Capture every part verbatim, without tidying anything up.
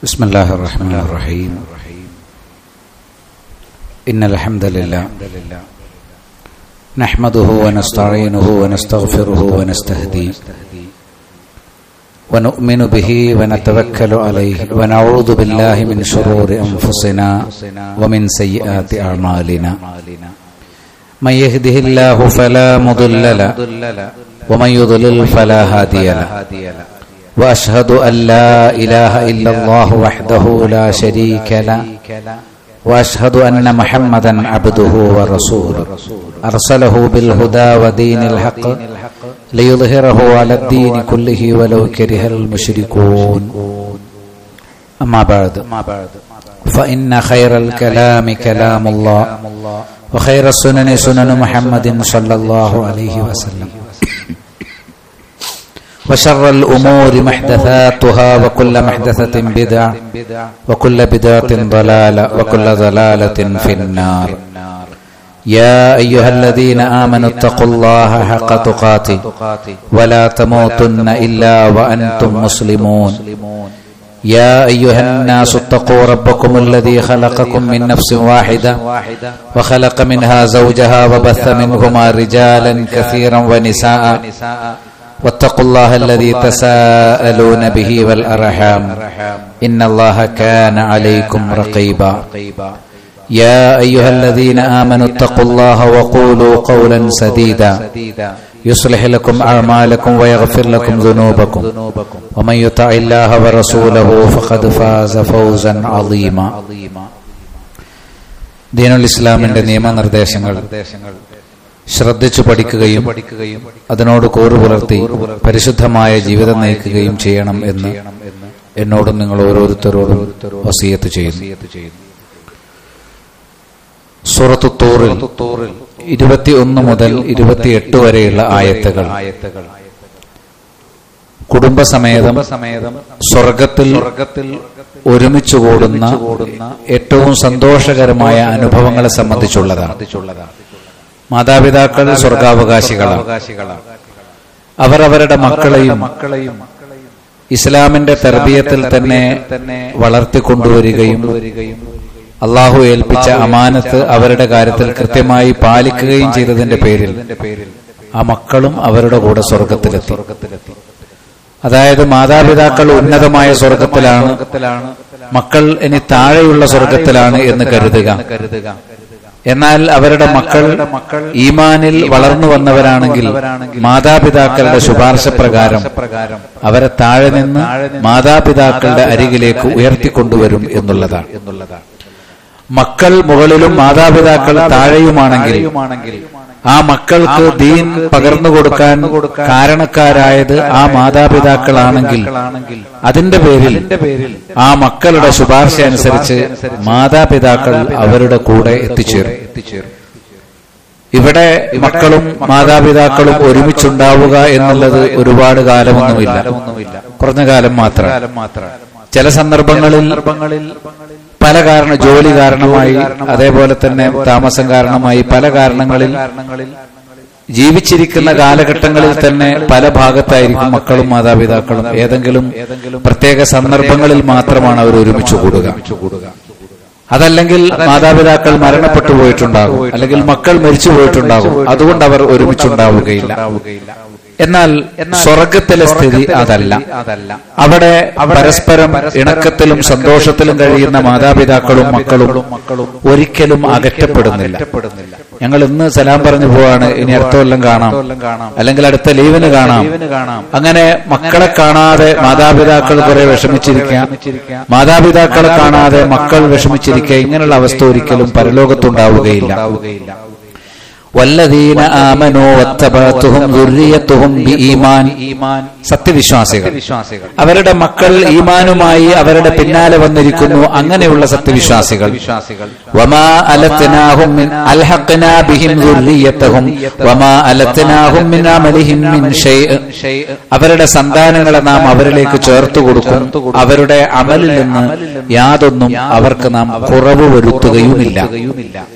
بسم الله الرحمن الرحيم إن الحمد لله نحمده ونستعينه ونستغفره ونستهديه ونؤمن به ونتوكل عليه ونعوذ بالله من شرور أنفسنا ومن سيئات أعمالنا من يهده الله فلا مضل له ومن يضلل فلا هادي له وأشهد أن لا إله إلا الله وحده لا شريك له وأشهد أن محمدا عبده ورسوله أرسله بالهدى ودين الحق ليظهره على الدين كله ولو كره المشركون أما بعد فإن خير الكلام كلام الله وخير السنن سنن محمد صلى الله عليه وسلم وشر الأمور محدثاتها وكل محدثة بدعة وكل بدعة ضلالة وكل ضلالة في النار يا أيها الذين آمنوا اتقوا الله حق تقاته ولا تموتن إلا وأنتم مسلمون يا أيها الناس اتقوا ربكم الذي خلقكم من نفس واحدة وخلق منها زوجها وبث منهما رجالا كثيرا ونساء واتقوا الله الذي تساءلون به والأرحام إن الله كان عليكم رقيبا يا أيها الذين آمنوا اتقوا الله وقولوا قولا سديدا يصلح لكم أعمالكم ويغفر لكم ذنوبكم ومن يطع الله ورسوله فقد فاز فوزا عظيما ദീനുൽ ഇസ്ലാമിന്റെ നിയമനിർദ്ദേശങ്ങൾ ശ്രദ്ധിച്ചു പഠിക്കുകയും അതിനോട് കൂറുപുലർത്തി പരിശുദ്ധമായ ജീവിതം നയിക്കുകയും ചെയ്യണം എന്ന് എന്നോടും നിങ്ങൾ ഓരോരുത്തരോടും വസിയത്ത് ചെയ്യുന്നു. സൂറത്തു തൂറിൽ ഇരുപത്തിയൊന്ന് മുതൽ ഇരുപത്തിയെട്ട് വരെയുള്ള ആയത്തുകൾ കുടുംബസമേതം സ്വർഗത്തിൽ ഒരുമിച്ച് കൂടുന്ന ഏറ്റവും സന്തോഷകരമായ അനുഭവങ്ങളെ സംബന്ധിച്ചുള്ളതാണ്. മാതാപിതാക്കൾ സ്വർഗാവകാശികളാണ്. അവർ അവരുടെ മക്കളെയും ഇസ്ലാമിന്റെ തർബിയത്തിൽ തന്നെ വളർത്തിക്കൊണ്ടുവരികയും അള്ളാഹു ഏൽപ്പിച്ച അമാനത്ത് അവരുടെ കാര്യത്തിൽ കൃത്യമായി പാലിക്കുകയും ചെയ്തതിന്റെ പേരിൽ ആ മക്കളും അവരുടെ കൂടെ സ്വർഗത്തിലെത്തി. അതായത് മാതാപിതാക്കൾ ഉന്നതമായ സ്വർഗത്തിലാണ്, മക്കൾ ഇനി താഴെയുള്ള സ്വർഗത്തിലാണ് എന്ന് കരുതുക. എന്നാൽ അവരുടെ മക്കൾ ഈമാനിൽ വളർന്നു വന്നവരാണെങ്കിൽ മാതാപിതാക്കളുടെ ശുപാർശ പ്രകാരം അവരെ താഴെ നിന്ന് മാതാപിതാക്കളുടെ അരികിലേക്ക് ഉയർത്തിക്കൊണ്ടുവരും എന്നുള്ളതാണ്. മക്കൾ മുകളിലും മാതാപിതാക്കൾ താഴെയുമാണെങ്കിൽ ആ മക്കൾക്ക് ദീൻ പകർന്നു കൊടുക്കാൻ കാരണക്കാരായത് ആ മാതാപിതാക്കളാണെങ്കിൽ അതിന്റെ പേരിൽ ആ മക്കളുടെ ശുപാർശ അനുസരിച്ച് മാതാപിതാക്കൾ അവരുടെ കൂടെ എത്തിച്ചേരും. ഇവിടെ മക്കളും മാതാപിതാക്കളും ഒരുമിച്ചുണ്ടാവുക എന്നുള്ളത് ഒരുപാട് കാലമൊന്നുമില്ല, കുറഞ്ഞ കാലം മാത്രം. ചില സന്ദർഭങ്ങളിൽ പല കാരണം ജോലി കാരണമായി, അതേപോലെ തന്നെ താമസം കാരണമായി, പല കാരണങ്ങളിൽ ജീവിച്ചിരിക്കുന്ന കാലഘട്ടങ്ങളിൽ തന്നെ പല ഭാഗത്തായിരിക്കും മക്കളും മാതാപിതാക്കളും. ഏതെങ്കിലും പ്രത്യേക സന്ദർഭങ്ങളിൽ മാത്രമാണ് അവർ ഒരുമിച്ച് കൂടുക. അതല്ലെങ്കിൽ മാതാപിതാക്കൾ മരണപ്പെട്ടു പോയിട്ടുണ്ടാകും, അല്ലെങ്കിൽ മക്കൾ മരിച്ചു പോയിട്ടുണ്ടാകും, അതുകൊണ്ട് അവർ ഒരുമിച്ചുണ്ടാവുകയില്ല. എന്നാൽ സ്വർഗത്തിലെ സ്ഥിതി അതല്ല. അവിടെ പരസ്പരം ഇണക്കത്തിലും സന്തോഷത്തിലും കഴിയുന്ന മാതാപിതാക്കളും മക്കളും ഒരിക്കലും അകറ്റപ്പെടുന്നില്ല. ഞങ്ങൾ ഇന്ന് സലാം പറഞ്ഞു പോവാണ്, ഇനി അടുത്ത കൊല്ലം കാണാം, അല്ലെങ്കിൽ അടുത്ത ലീവിന് കാണാം. അങ്ങനെ മക്കളെ കാണാതെ മാതാപിതാക്കൾ കുറെ വിഷമിച്ചിരിക്കാം, മാതാപിതാക്കളെ കാണാതെ മക്കൾ വിഷമിച്ചിരിക്കുക, ഇങ്ങനെയുള്ള അവസ്ഥ ഒരിക്കലും പരലോകത്തുണ്ടാവുകയില്ല. വല്ലദീന ആമനൂ വത്തബഅതുഹും ദുർരിയത്തുഹും ബിഈമാൻ, സത്യവിശ്വാസികൾ അവരുടെ മക്കൾ ഈമാനുമായി അവരുടെ പിന്നാലെ വന്നിരിക്കുന്നു, അങ്ങനെയുള്ള സത്യവിശ്വാസികൾ. വമാ അലത്നാഹും മിൻ അൽഹഖ്നാ ബിഹിം ദുർരിയത്തുഹും വമാ അലത്നാഹും മിൻ അമലിഹിം മിൻ ഷൈഅ, അവരുടെ സന്താനങ്ങളെ നാം അവരിലേക്ക് ചേർത്തു കൊടുക്കും, അവരുടെ അമലിൽ നിന്ന് യാതൊന്നും അവർക്ക് നാം കുറവ് വരുത്തുകയുമില്ല.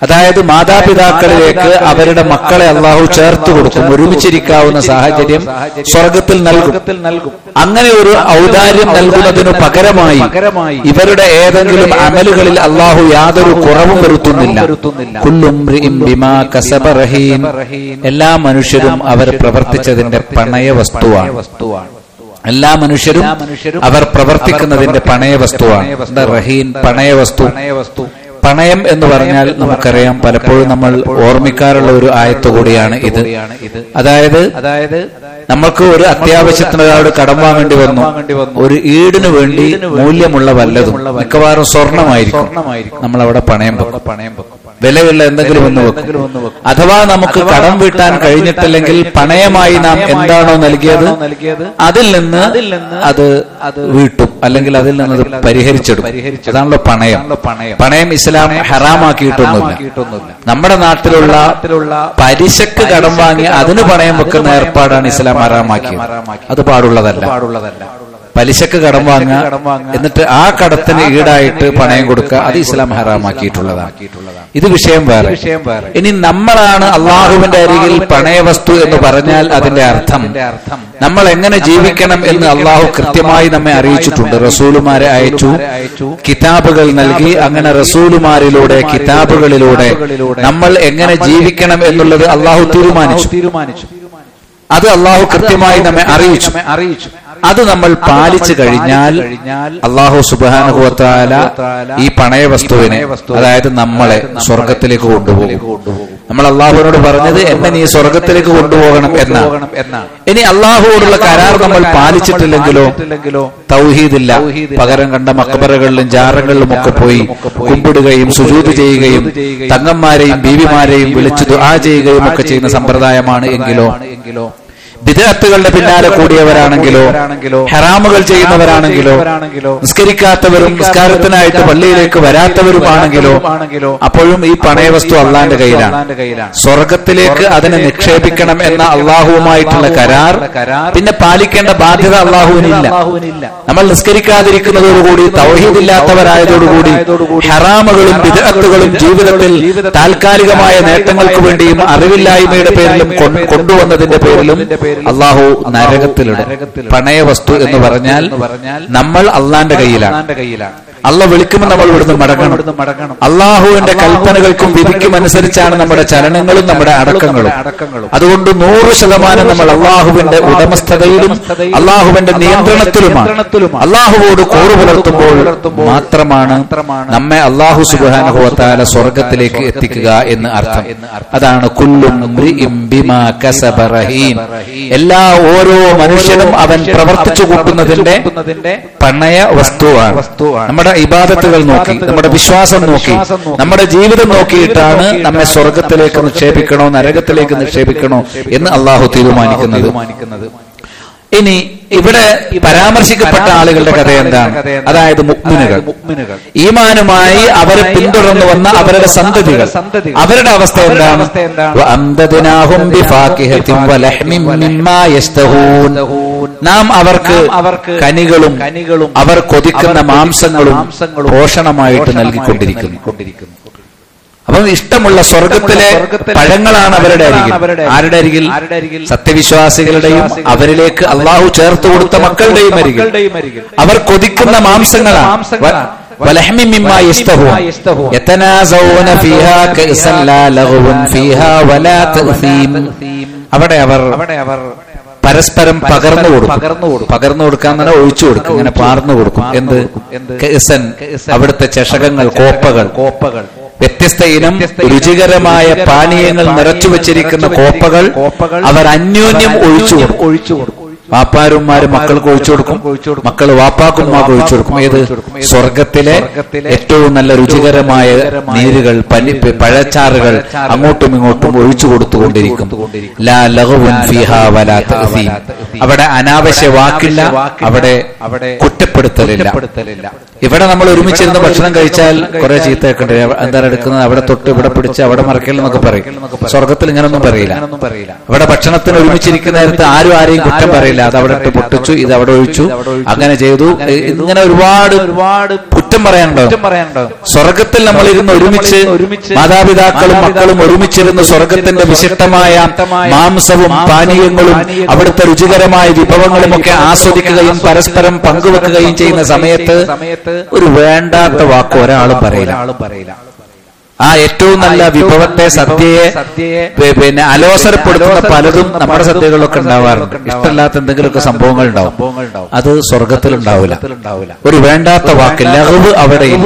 അതായത് മാതാപിതാക്കളിലേക്ക് അവരുടെ മക്കളെ അള്ളാഹു ചേർത്ത് കൊടുക്കും, ഒരുമിച്ചിരിക്കാവുന്ന സാഹചര്യം സ്വർഗത്തിൽ നൽകും. അങ്ങനെ ഒരു ഔദാര്യം നൽകുന്നതിനു പകരമായി ഇവരുടെ ഏതെങ്കിലും അമലുകളിൽ അള്ളാഹു യാതൊരു കുറവും വരുത്തുന്നില്ല. കുല്ലും റിഇൻ ബിമാ കസബ റഹീൻ, എല്ലാ മനുഷ്യരും അവർ പ്രവർത്തിച്ചതിന്റെ പണയ വസ്തുവാണ്. എല്ലാ മനുഷ്യരും അവർ പ്രവർത്തിക്കുന്നതിന്റെ പണയ വസ്തുവാണ്. റഹീൻ, പണയ വസ്തു. പണയം എന്ന് പറഞ്ഞാൽ നമുക്കറിയാം, പലപ്പോഴും നമ്മൾ ഓർമ്മിക്കാറുള്ള ഒരു ആയത്ത് കൂടിയാണ് ഇത്. അതായത് അതായത് നമ്മൾക്ക് ഒരു അത്യാവശ്യത്തിന് ഒരാളോട് കടം വാങ്ങേണ്ടി വന്നു, ഒരു ഈടിനു വേണ്ടി മൂല്യമുള്ള വല്ലതും, മിക്കവാറും സ്വർണമായിരിക്കും, നമ്മൾ അവിടെ പണയം വെക്കും, പണയം വെക്കും വിലയുള്ള എന്തെങ്കിലും ഒന്ന് വെക്കും. അഥവാ നമുക്ക് കടം വീട്ടാൻ കഴിഞ്ഞിട്ടില്ലെങ്കിൽ പണയമായി നാം എന്താണോ നൽകിയത് അതിൽ നിന്ന് അത് വീട്ടും, അല്ലെങ്കിൽ അതിൽ നിന്ന് അത് പരിഹരിച്ചിടും. അതാണല്ലോ പണയം. പണയം ഇസ്ലാം ഹറാമാക്കിയിട്ടൊന്നുമില്ല. നമ്മുടെ നാട്ടിലുള്ള പലിശക്ക് കടം വാങ്ങി അതിന് പണയം വെക്കുന്ന ഏർപ്പാടാണ് ഇസ്ലാം ഹറാമാക്കിയത്. അത് പാടുള്ളതല്ല. പലിശക്ക് കടം വാങ്ങുക, എന്നിട്ട് ആ കടത്തിന് ഈടായിട്ട് പണയം കൊടുക്കുക, അത് ഇസ്ലാം ഹറാമാക്കിയിട്ടുള്ളതാണ്. ഇത് വിഷയം വേറെ. ഇനി നമ്മളാണ് അള്ളാഹുവിന്റെ അരികിൽ പണയവസ്തു എന്ന് പറഞ്ഞാൽ അതിന്റെ അർത്ഥം നമ്മൾ എങ്ങനെ ജീവിക്കണം എന്ന് അള്ളാഹു കൃത്യമായി നമ്മെ അറിയിച്ചിട്ടുണ്ട്. റസൂലുമാരെ അയച്ചു, കിതാബുകൾ നൽകി. അങ്ങനെ റസൂലുമാരിലൂടെ, കിതാബുകളിലൂടെ നമ്മൾ എങ്ങനെ ജീവിക്കണം എന്നുള്ളത് അള്ളാഹു തീരുമാനിച്ചു. അത് അള്ളാഹു കൃത്യമായി നമ്മെ അറിയിച്ചു. അത് നമ്മൾ പാലിച്ചു കഴിഞ്ഞാൽ അള്ളാഹു സുബ്ഹാനഹു വ തആല ഈ പണയ വസ്തുവിനെ, അതായത് നമ്മളെ സ്വർഗത്തിലേക്ക് കൊണ്ടുപോകും. നമ്മൾ അള്ളാഹുവിനോട് പറഞ്ഞത് എന്നെ നീ സ്വർഗത്തിലേക്ക് കൊണ്ടുപോകണം എന്നാണ്. ഇനി അള്ളാഹുവോടുള്ള കരാർ നമ്മൾ പാലിച്ചിട്ടില്ലെങ്കിലോ തൗഹീദില്ല. പകരം കണ്ട മക്ബറകളിലും ജാറങ്ങളിലും ഒക്കെ പോയി കുമ്പിടുകയും സുജൂദ് ചെയ്യുകയും തങ്ങന്മാരെയും ബീവിമാരെയും വിളിച്ചു ദുആ ചെയ്യുകയും ഒക്കെ ചെയ്യുന്ന സമ്പ്രദായമാണ് എങ്കിലോ, ബിദ്അത്തുകളുടെ പിന്നാലെ കൂടിയവരാണെങ്കിലോ, ഹറാമുകൾ ചെയ്യുന്നവരാണെങ്കിലോ, നിസ്കരിക്കാത്തവരും നിസ്കാരത്തിനായിട്ട് പള്ളിയിലേക്ക് വരാത്തവരുമാണെങ്കിലോ, അപ്പോഴും ഈ പണയവസ്തു അള്ളാന്റെ കയ്യിലാണ്. സ്വർഗത്തിലേക്ക് അതിനെ നിക്ഷേപിക്കണം എന്ന അള്ളാഹുവുമായിട്ടുള്ള കരാർ പിന്നെ പാലിക്കേണ്ട ബാധ്യത അള്ളാഹുവിനില്ല. നമ്മൾ നിസ്കരിക്കാതിരിക്കുന്നതോടുകൂടി, തൗഹീദില്ലാത്തവരായതോടുകൂടി, ഹറാമുകളും ബിദ്അത്തുകളും ജീവിതത്തിൽ താൽക്കാലികമായ നേട്ടങ്ങൾക്ക് വേണ്ടിയും അറിവില്ലായ്മയുടെ പേരിലും കൊണ്ടുവന്നതിന്റെ പേരിലും അള്ളാഹു നരകത്തിലിടും. പണയ വസ്തു എന്ന് പറഞ്ഞാൽ നമ്മൾ അള്ളാന്റെ കയ്യിലാണ്. അള്ളാഹ് വിളിക്കുമ്പോൾ നമ്മൾ ഇവിടുന്ന് മടങ്ങണം. അള്ളാഹുവിന്റെ കൽപ്പനകൾക്കും വിധിക്കും അനുസരിച്ചാണ് നമ്മുടെ ചലനങ്ങളും നമ്മുടെ അടക്കങ്ങളും. അതുകൊണ്ട് നൂറ് ശതമാനം നമ്മൾ അള്ളാഹുവിന്റെ ഉടമസ്ഥതയിലും അള്ളാഹുവിന്റെ നിയന്ത്രണത്തിലുമാണ്. അള്ളാഹുവോട് കൂറ് പുലർത്തുമ്പോൾ മാത്രമാണ് നമ്മെ അള്ളാഹു സുബ്ഹാനഹു വ തആല സ്വർഗത്തിലേക്ക് എത്തിക്കുക എന്ന് അർത്ഥം. അതാണ് കുല്ലും ഇംറിഇൻ ബിമാ കസബ റഹീൻ. എല്ലാ ഓരോ മനുഷ്യനും അവൻ പ്രവർത്തിച്ചു കൂട്ടുന്നതിന്റെ പണയ വസ്തുവാണ്. നമ്മുടെ ഇബാദത്തുകൾ നോക്കി, നമ്മുടെ വിശ്വാസം നോക്കി, നമ്മുടെ ജീവിതം നോക്കിയിട്ടാണ് നമ്മെ സ്വർഗത്തിലേക്ക് നിക്ഷേപിക്കണോ നരകത്തിലേക്ക് നിക്ഷേപിക്കണോ എന്ന് അള്ളാഹു തീരുമാനിക്കുന്നത്. ഇനി ഇവിടെ പരാമർശിക്കപ്പെട്ട ആളുകളുടെ കഥ എന്താണ്? അതായത് മുഅ്മിനുകൾ, ഈമാനുമായി അവരെ പിന്തുടർന്നു വന്ന അവരുടെ സന്തതികൾ, അവരുടെ അവസ്ഥ എന്താണ്? വഅംദദ്നാഹും ബിഫാകിഹത്തിൻ വലഹ്മിൻ മിമ്മാ യസ്തഹൂൻ. നാം അവർക്ക് കനികളും അവർ കൊതിക്കുന്ന മാംസങ്ങളും പോഷണമായിട്ട് നൽകിക്കൊണ്ടിരിക്കുന്നു. അപ്പം ഇഷ്ടമുള്ള സ്വർഗത്തിലെ പഴങ്ങളാണ് അവരുടെ അരികിൽ. ആരുടെ അരികിൽ? സത്യവിശ്വാസികളുടെയും അവരിലേക്ക് അള്ളാഹു ചേർത്ത് കൊടുത്ത മക്കളുടെയും അരികിൽ. അവർ കൊതിക്കുന്ന മാംസങ്ങളാണ്. വലഹ്മിൻ മിമ്മാ യസ്തഹൂൻ യതനാസൗന ഫീഹാ കഅസൻ ലാ ലഗ്വുൻ ഫീഹാ വലാ തഅസീം. അവിടെ അവർ പരസ്പരം പകർന്നു കൊടുക്കും. പകർന്നു കൊടുക്കാൻ തന്നെ ഒഴിച്ചു കൊടുക്കും, ഇങ്ങനെ പാർന്നു കൊടുക്കും. എന്ത്? കഅസൻ, അവിടുത്തെ ചഷകങ്ങൾ, കോപ്പകൾ. കോപ്പകൾ വ്യത്യസ്ത ഇനം രുചികരമായ പാനീയങ്ങൾ നിറച്ചു വെച്ചിരിക്കുന്ന കോപ്പകൾ അവർ അന്യോന്യം ഒഴിച്ചു കൊടുക്കും. വാപ്പാരുമാരും മക്കൾക്ക് ഒഴിച്ചു കൊടുക്കും, മക്കൾ വാപ്പാക്കുമാർക്ക് ഒഴിച്ചു കൊടുക്കും. ഏത്? സ്വർഗത്തിലെ ഏറ്റവും നല്ല രുചികരമായ നീരുകൾ, പഴച്ചാറുകൾ അങ്ങോട്ടും ഇങ്ങോട്ടും ഒഴിച്ചു കൊടുത്തുകൊണ്ടിരിക്കും. ലാ ലഗ്വുൻ ഫീഹാ വലാ തഅസീം. അവിടെ അനാവശ്യ വാക്കില്ല, അവിടെ കുറ്റപ്പെടുത്തലില്ല. ഇവിടെ നമ്മൾ ഒരുമിച്ചിരുന്ന് ഭക്ഷണം കഴിച്ചാൽ കുറെ ചീത്ത കേൾക്കണ്ടേ, എന്താ എടുക്കുന്നത്, അവിടെ തൊട്ട് ഇവിടെ പിടിച്ച് അവിടെ മറക്കൽ എന്നൊക്കെ പറയും. സ്വർഗത്തിൽ ഇങ്ങനൊന്നും പറയില്ല. ഇവിടെ ഭക്ഷണത്തിന് ഒരുമിച്ചിരിക്കുന്ന നേരത്ത് ആരും ആരെയും കുറ്റം പറയില്ല. അത് അവിടെ ഇട്ട് പൊട്ടിച്ചു, ഇത് അവിടെ ഒഴിച്ചു, അങ്ങനെ ചെയ്തു. ഇങ്ങനെ ഒരുപാട് ഒരുപാട് കുറ്റം പറയാനുണ്ടോ? സ്വർഗത്തിൽ നമ്മൾ ഇരുന്ന് ഒരുമിച്ച് മാതാപിതാക്കളും മക്കളും ഒരുമിച്ചിരുന്ന് സ്വർഗത്തിന്റെ വിശിഷ്ടമായ മാംസവും പാനീയങ്ങളും അവിടുത്തെ രുചികരമായ വിഭവങ്ങളും ഒക്കെ ആസ്വദിക്കുകയും പരസ്പരം പങ്കുവെക്കുകയും ചെയ്യുന്ന സമയത്ത് ഒരു വേണ്ടാത്ത വാക്ക് ഒരാളും പറയില്ല. ആ ഏറ്റവും നല്ല വിഭവത്തെ, സദ്യയെ പിന്നെ അലോസരപ്പെടുത്തുന്ന പലതും നമ്മുടെ സദ്യകളിലൊക്കെ ഉണ്ടാവാറുണ്ട്. ഇഷ്ടമല്ലാത്ത എന്തെങ്കിലുമൊക്കെ സംഭവങ്ങൾ ഉണ്ടാവും, അത് സ്വർഗത്തിൽ ഉണ്ടാവില്ല. ഒരു വേണ്ടാത്ത വാക്ക് ലഹവ് അവിടെയില്ല.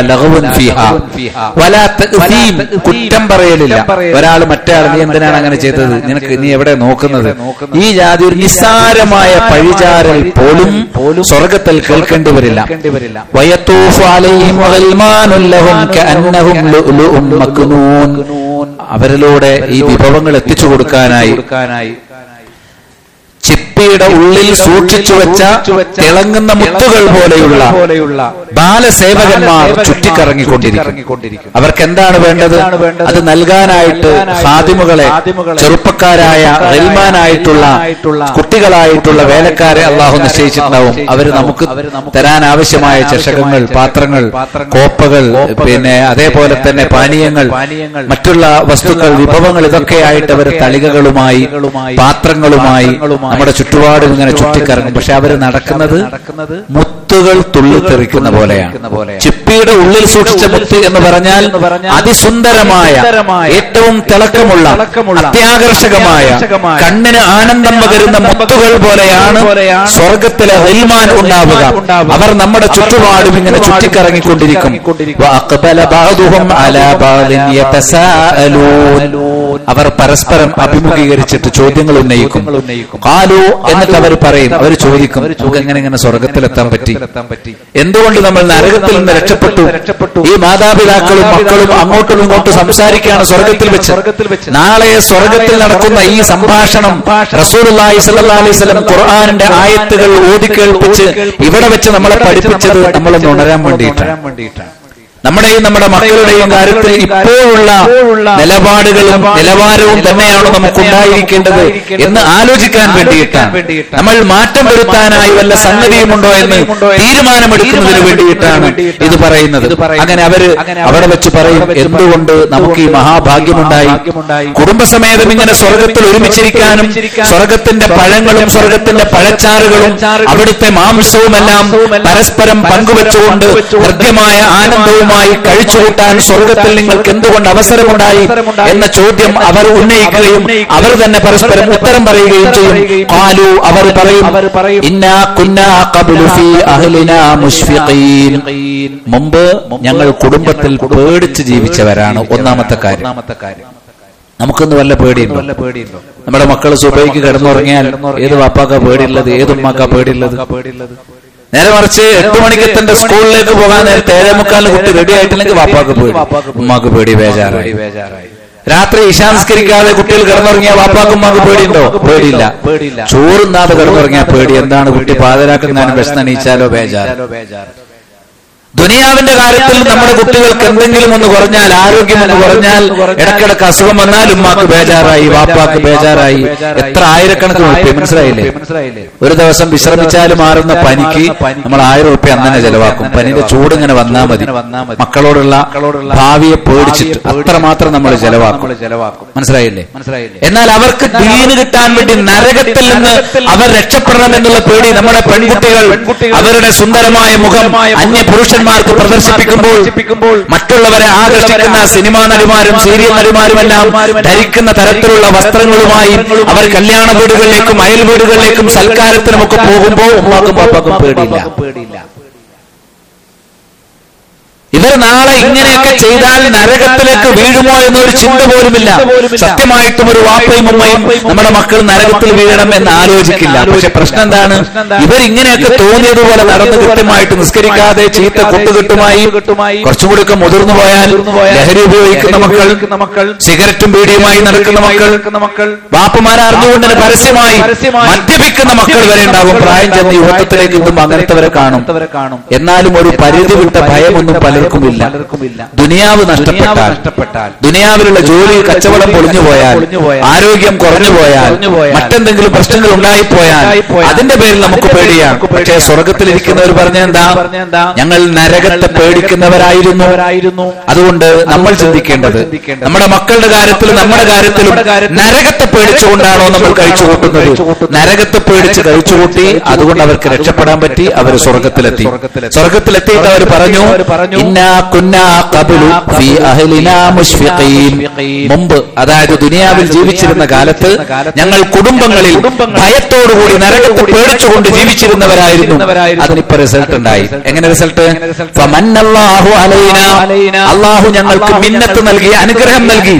കുറ്റം പറയലില്ല. ഒരാൾ മറ്റേ നീ എന്തിനാണ് അങ്ങനെ ചെയ്തത്, നിനക്ക് നീ എവിടെ നോക്കുന്നത്, ഈ ജാതി ഒരു നിസ്സാരമായ പഴിചാരൽ പോലും സ്വർഗത്തിൽ കേൾക്കേണ്ടി വരില്ല. വയത്തൂഫു അലൈഹിം ഗൽമാനുൻ ലഹും കഅന്നഹും മക്നൂൻ. അവരിലൂടെ ഈ വിഭവങ്ങൾ എത്തിച്ചു കൊടുക്കാനായി ചിപ്പിയുടെ ഉള്ളിൽ സൂക്ഷിച്ചു വെച്ച തിളങ്ങുന്ന മുത്തുകൾ പോലെയുള്ള ബാലസേവകന്മാർ ചുറ്റിക്കറങ്ങിക്കൊണ്ടിരിക്കും. അവർക്ക് എന്താണ് വേണ്ടത്, അത് നൽകാനായിട്ട് ഖാദിമുകളെ, ചെറുപ്പക്കാരായ ഗൽമാനായിട്ടുള്ള കുട്ടികളായിട്ടുള്ള വേലക്കാരെ അള്ളാഹു നിശ്ചയിച്ചിട്ടുണ്ടാവും. അവർ നമുക്ക് തരാൻ ആവശ്യമായ ചഷകങ്ങൾ, പാത്രങ്ങൾ, കോപ്പകൾ, പിന്നെ അതേപോലെ തന്നെ പാനീയങ്ങൾ, മറ്റുള്ള വസ്തുക്കൾ, വിഭവങ്ങൾ, ഇതൊക്കെയായിട്ട് അവർ തളികകളുമായി പാത്രങ്ങളുമായി നമ്മുടെ ചുറ്റുപാടും ഇങ്ങനെ ചുറ്റിക്കറങ്ങും. പക്ഷെ അവർ നടക്കുന്നത് മുത്തുകൾ തുള്ളിത്തെറിക്കുന്ന പോലെയാണ്. ചിപ്പിയുടെ ഉള്ളിൽ സൂക്ഷിച്ച മുത്ത് എന്ന് പറഞ്ഞാൽ അതിസുന്ദരമായ, ഏറ്റവും തിളക്കമുള്ള, അത്യാകർഷകമായ, കണ്ണിന് ആനന്ദം പകരുന്ന മുത്തുകൾ പോലെയാണ് സ്വർഗത്തിലെ ഗൽമാൻ ഉണ്ടാവുക. അവർ നമ്മുടെ ചുറ്റുപാടും ഇങ്ങനെ ചുറ്റിക്കറങ്ങിക്കൊണ്ടിരിക്കും. അവർ പരസ്പരം അഭിമുഖീകരിച്ചിട്ട് ചോദ്യങ്ങൾ ഉന്നയിക്കും. ഖാലു, എന്നിട്ട് അവർ പറയും, അവർ ചോദിക്കും, നമുക്ക് എങ്ങനെ ഇങ്ങനെ സ്വർഗത്തിലെത്താൻ പറ്റി, എന്തുകൊണ്ട് നമ്മൾ നരകത്തിൽ നിന്ന് രക്ഷപ്പെട്ടു? ഈ മാതാപിതാക്കളും മക്കളും അങ്ങോട്ടും ഇങ്ങോട്ടും സംസാരിക്കുകയാണ് സ്വർഗത്തിൽ വെച്ച്. നാളെ സ്വർഗത്തിൽ നടക്കുന്ന ഈ സംഭാഷണം റസൂലുള്ളാഹി സ്വല്ലല്ലാഹു അലൈഹി വസല്ലം ഖുർആനിന്റെ ആയത്തുകൾ ഓതിക്കേൾപ്പിച്ച് ഇവിടെ വെച്ച് നമ്മളെ പഠിപ്പിച്ചത് നമ്മളൊന്ന് ഉണരാൻ വേണ്ടിയിട്ടാണ്. നമ്മുടെയും നമ്മുടെ മക്കളുടെയും കാര്യത്തിൽ ഇപ്പോഴുള്ള നിലപാടുകളും നിലവാരവും തന്നെയാണ് നമുക്കുണ്ടായിരിക്കേണ്ടത് എന്ന് ആലോചിക്കാൻ വേണ്ടിയിട്ടാണ്. നമ്മൾ മാറ്റം വരുത്താനായി വല്ല സംഗതിയുമുണ്ടോ എന്ന് തീരുമാനമെടുക്കുന്നതിന് വേണ്ടിയിട്ടാണ് ഇത് പറയുന്നത്. അങ്ങനെ അവര് അവിടെ വെച്ച് പറയും, എന്തുകൊണ്ട് നമുക്ക് ഈ മഹാഭാഗ്യമുണ്ടായി കുടുംബസമേതം ഇങ്ങനെ സ്വർഗത്തിൽ ഒരുമിച്ചിരിക്കാനും സ്വർഗത്തിന്റെ പഴങ്ങളും സ്വർഗത്തിന്റെ പഴച്ചാറുകളും അവിടുത്തെ മാംസവുമെല്ലാം പരസ്പരം പങ്കുവെച്ചുകൊണ്ട് ഹൃദ്യമായ ആനന്ദവും കഴിച്ചുകൂട്ടാൻ സ്വർഗത്തിൽ നിങ്ങൾക്ക് എന്തുകൊണ്ട് അവസരമുണ്ടായി എന്ന ചോദ്യം അവർ ഉന്നയിക്കുകയും അവർ തന്നെ പരസ്പരം ഉത്തരം പറയുകയും ചെയ്യും. ഖാലു, അവർ പറയും, ഇന്നാ കുന്നാ ഖബ്ലു ഫീ അഹ്ലിനാ മുശ്ഫിഖീൻ. മുമ്പ് ഞങ്ങൾ കുടുംബത്തിൽ പേടിച്ച് ജീവിച്ചവരാണ്. ഒന്നാമത്തെ കാര്യം, നമുക്കൊന്ന് വല്ല പേടിയുണ്ടോ? നമ്മുടെ മക്കൾ സുബഹിക്ക് കിടന്നുറങ്ങിയാൽ ഏത് വാപ്പാക്കാ പേടിയുള്ളത്, ഏത് ഉമ്മാക്കാ പേടിയുള്ളത്? നേരെ മറിച്ച് എട്ട് മണിക്ക് എത്തേണ്ട സ്കൂളിലേക്ക് പോകാൻ നേരത്തെ ഏഴേ മുക്കാലിന് കുട്ടി റെഡി ആയിട്ടില്ലെങ്കിൽ വാപ്പാക്ക് പേടി, ഉമ്മാക്ക് പേടി, ബേജാറായി. രാത്രി ഇശാംസ്കരിക്കാതെ കുട്ടികൾ കിടന്നുറങ്ങിയ വാപ്പാക്കും ഉമ്മാക്ക് പേടിയുണ്ടോ? പേടിയില്ല. ചോറുന്നാതെ കിടന്നുറങ്ങിയ പേടി. എന്താണ്, കുട്ടി പാതിരാക്കെങ്ങാനും വിശന്നണീച്ചാലോ ബേജാറ്. ദുനിയാവിന്റെ കാര്യത്തിൽ നമ്മുടെ കുട്ടികൾക്ക് എന്തെങ്കിലും ഒന്ന് കുറഞ്ഞാൽ, ആരോഗ്യം ഒന്ന് കുറഞ്ഞാൽ, ഇടക്കിടക്ക് അസുഖം വന്നാൽ ഉമ്മാക്ക് ബേജാറായി, വാപ്പാക്ക് ബേജാറായി. എത്ര ആയിരക്കണക്കിന് റുപ്യ, മനസ്സിലായില്ലേ? ഒരു ദിവസം വിശ്രമിച്ചാലും മാറുന്ന പനിക്ക് നമ്മൾ ആയിരം റുപ്യ അന്ന് തന്നെ ചെലവാക്കും. പനിയുടെ ചൂട് ഇങ്ങനെ വന്നാൽ മതി. മക്കളോടുള്ള ഭാവിയെ പേടിച്ചിട്ട് അത്രമാത്രം നമ്മൾ ചെലവാക്കും. മനസ്സിലായില്ലേ? എന്നാൽ അവർക്ക് ദീന് കിട്ടാൻ വേണ്ടി നരകത്തിൽ നിന്ന് അവർ രക്ഷപ്പെടണം എന്നുള്ള പേടി നമ്മുടെ പെൺകുട്ടികൾ അവരുടെ സുന്ദരമായ മുഖം അന്യ പുരുഷൻ ർക്ക് പ്രദർശിപ്പിക്കുമ്പോൾ മറ്റുള്ളവരെ ആകർഷിക്കുന്ന സിനിമാ നടിമാരും സീരിയൽ നടിമാരുമെല്ലാം ധരിക്കുന്ന തരത്തിലുള്ള വസ്ത്രങ്ങളുമായി അവർ കല്യാണ വീടുകളിലേക്കും അയൽ വീടുകളിലേക്കും സൽക്കാരത്തിനുമൊക്കെ പോകുമ്പോൾ ഉമ്മാക്കും പാപ്പാക്കും പേടിയില്ല. ഇവർ നാളെ ഇങ്ങനെയൊക്കെ ചെയ്താൽ നരകത്തിലേക്ക് വീഴുമോ എന്നൊരു ചിന്ത പോലുമില്ല. സത്യമായിട്ടും ഒരു വാപ്പയും ഉമ്മയും നമ്മുടെ മക്കൾ നരകത്തിൽ വീഴണം എന്ന് ആലോചിക്കില്ല. പക്ഷെ പ്രശ്നം എന്താണ്, ഇവർ ഇങ്ങനെയൊക്കെ തോന്നിയതുപോലെ നടന്ന് കൃത്യമായിട്ട് നിസ്കരിക്കാതെ ചീത്ത കൂട്ടുകെട്ടുമായി കുറച്ചും കൂടിയൊക്കെ മുതിർന്നു പോയാൽ ലഹരി ഉപയോഗിക്കുന്ന മക്കൾ, സിഗരറ്റും ബീഡിയുമായി നടക്കുന്ന മക്കൾ, വാപ്പമാരെ അറിഞ്ഞുകൊണ്ട് തന്നെ പരസ്യമായി മദ്യപിക്കുന്ന മക്കൾ വരെ ഉണ്ടാകും. പ്രായം ചെന്ന് യുവത്വത്തിലേക്ക് എത്തുമ്പോൾ അങ്ങനത്തെ വരെ കാണും. എന്നാലും ഒരു പരിധി വിട്ട ഭയമൊന്നും പലർക്കും പലർക്കും ഇല്ല. ദുനിയാവ് നഷ്ടപ്പെട്ടാൽ, ദുനിയാവിലുള്ള ജോലി കച്ചവടം പൊളിഞ്ഞു പോയാൽ, ആരോഗ്യം കുറഞ്ഞു പോയാൽ, മറ്റെന്തെങ്കിലും പ്രശ്നങ്ങൾ ഉണ്ടായിപ്പോയാൽ അതിന്റെ പേരിൽ നമുക്ക് പേടിയാണ്. പക്ഷേ സ്വർഗത്തിലിരിക്കുന്നവർ പറഞ്ഞ എന്താ? ഞങ്ങൾ നരകത്തെ പേടിക്കുന്നവരായിരുന്നു. അതുകൊണ്ട് നമ്മൾ ചിന്തിക്കേണ്ടത് നമ്മുടെ മക്കളുടെ കാര്യത്തിലും നമ്മുടെ കാര്യത്തിലും നരകത്തെ പേടിച്ചുകൊണ്ടാണോ നമ്മൾ കഴിച്ചു കൂട്ടുന്നത്? നരകത്തെ പേടിച്ച് കഴിച്ചുകൂട്ടി, അതുകൊണ്ട് അവർക്ക് രക്ഷപ്പെടാൻ പറ്റി, അവർ സ്വർഗത്തിലെത്തി. സ്വർഗത്തിലെത്തിയിട്ട് അവർ പറഞ്ഞു, ഇന്നാ കുന്നാ ഖബ്ലു ഫീ അഹ്ലിനാ മുശ്ഫിഖീൻ. മുമ്പ്, അതായത് ദുനിയാവിൽ ജീവിച്ചിരുന്ന കാലത്ത് ഞങ്ങൾ കുടുംബങ്ങളിൽ ഭയത്തോടുകൂടി നരകത്തെ പേടിച്ചുകൊണ്ട് ജീവിച്ചിരുന്നവരായിരുന്നു. അതിനിപ്പോ റിസൾട്ട് ഉണ്ടായി. എങ്ങനെ റിസൾട്ട്? ഫമന്നല്ലാഹു അലൈനാ, അല്ലാഹു ഞങ്ങൾക്ക് മിന്നത്ത് നൽകി, അനുഗ്രഹം നൽകി.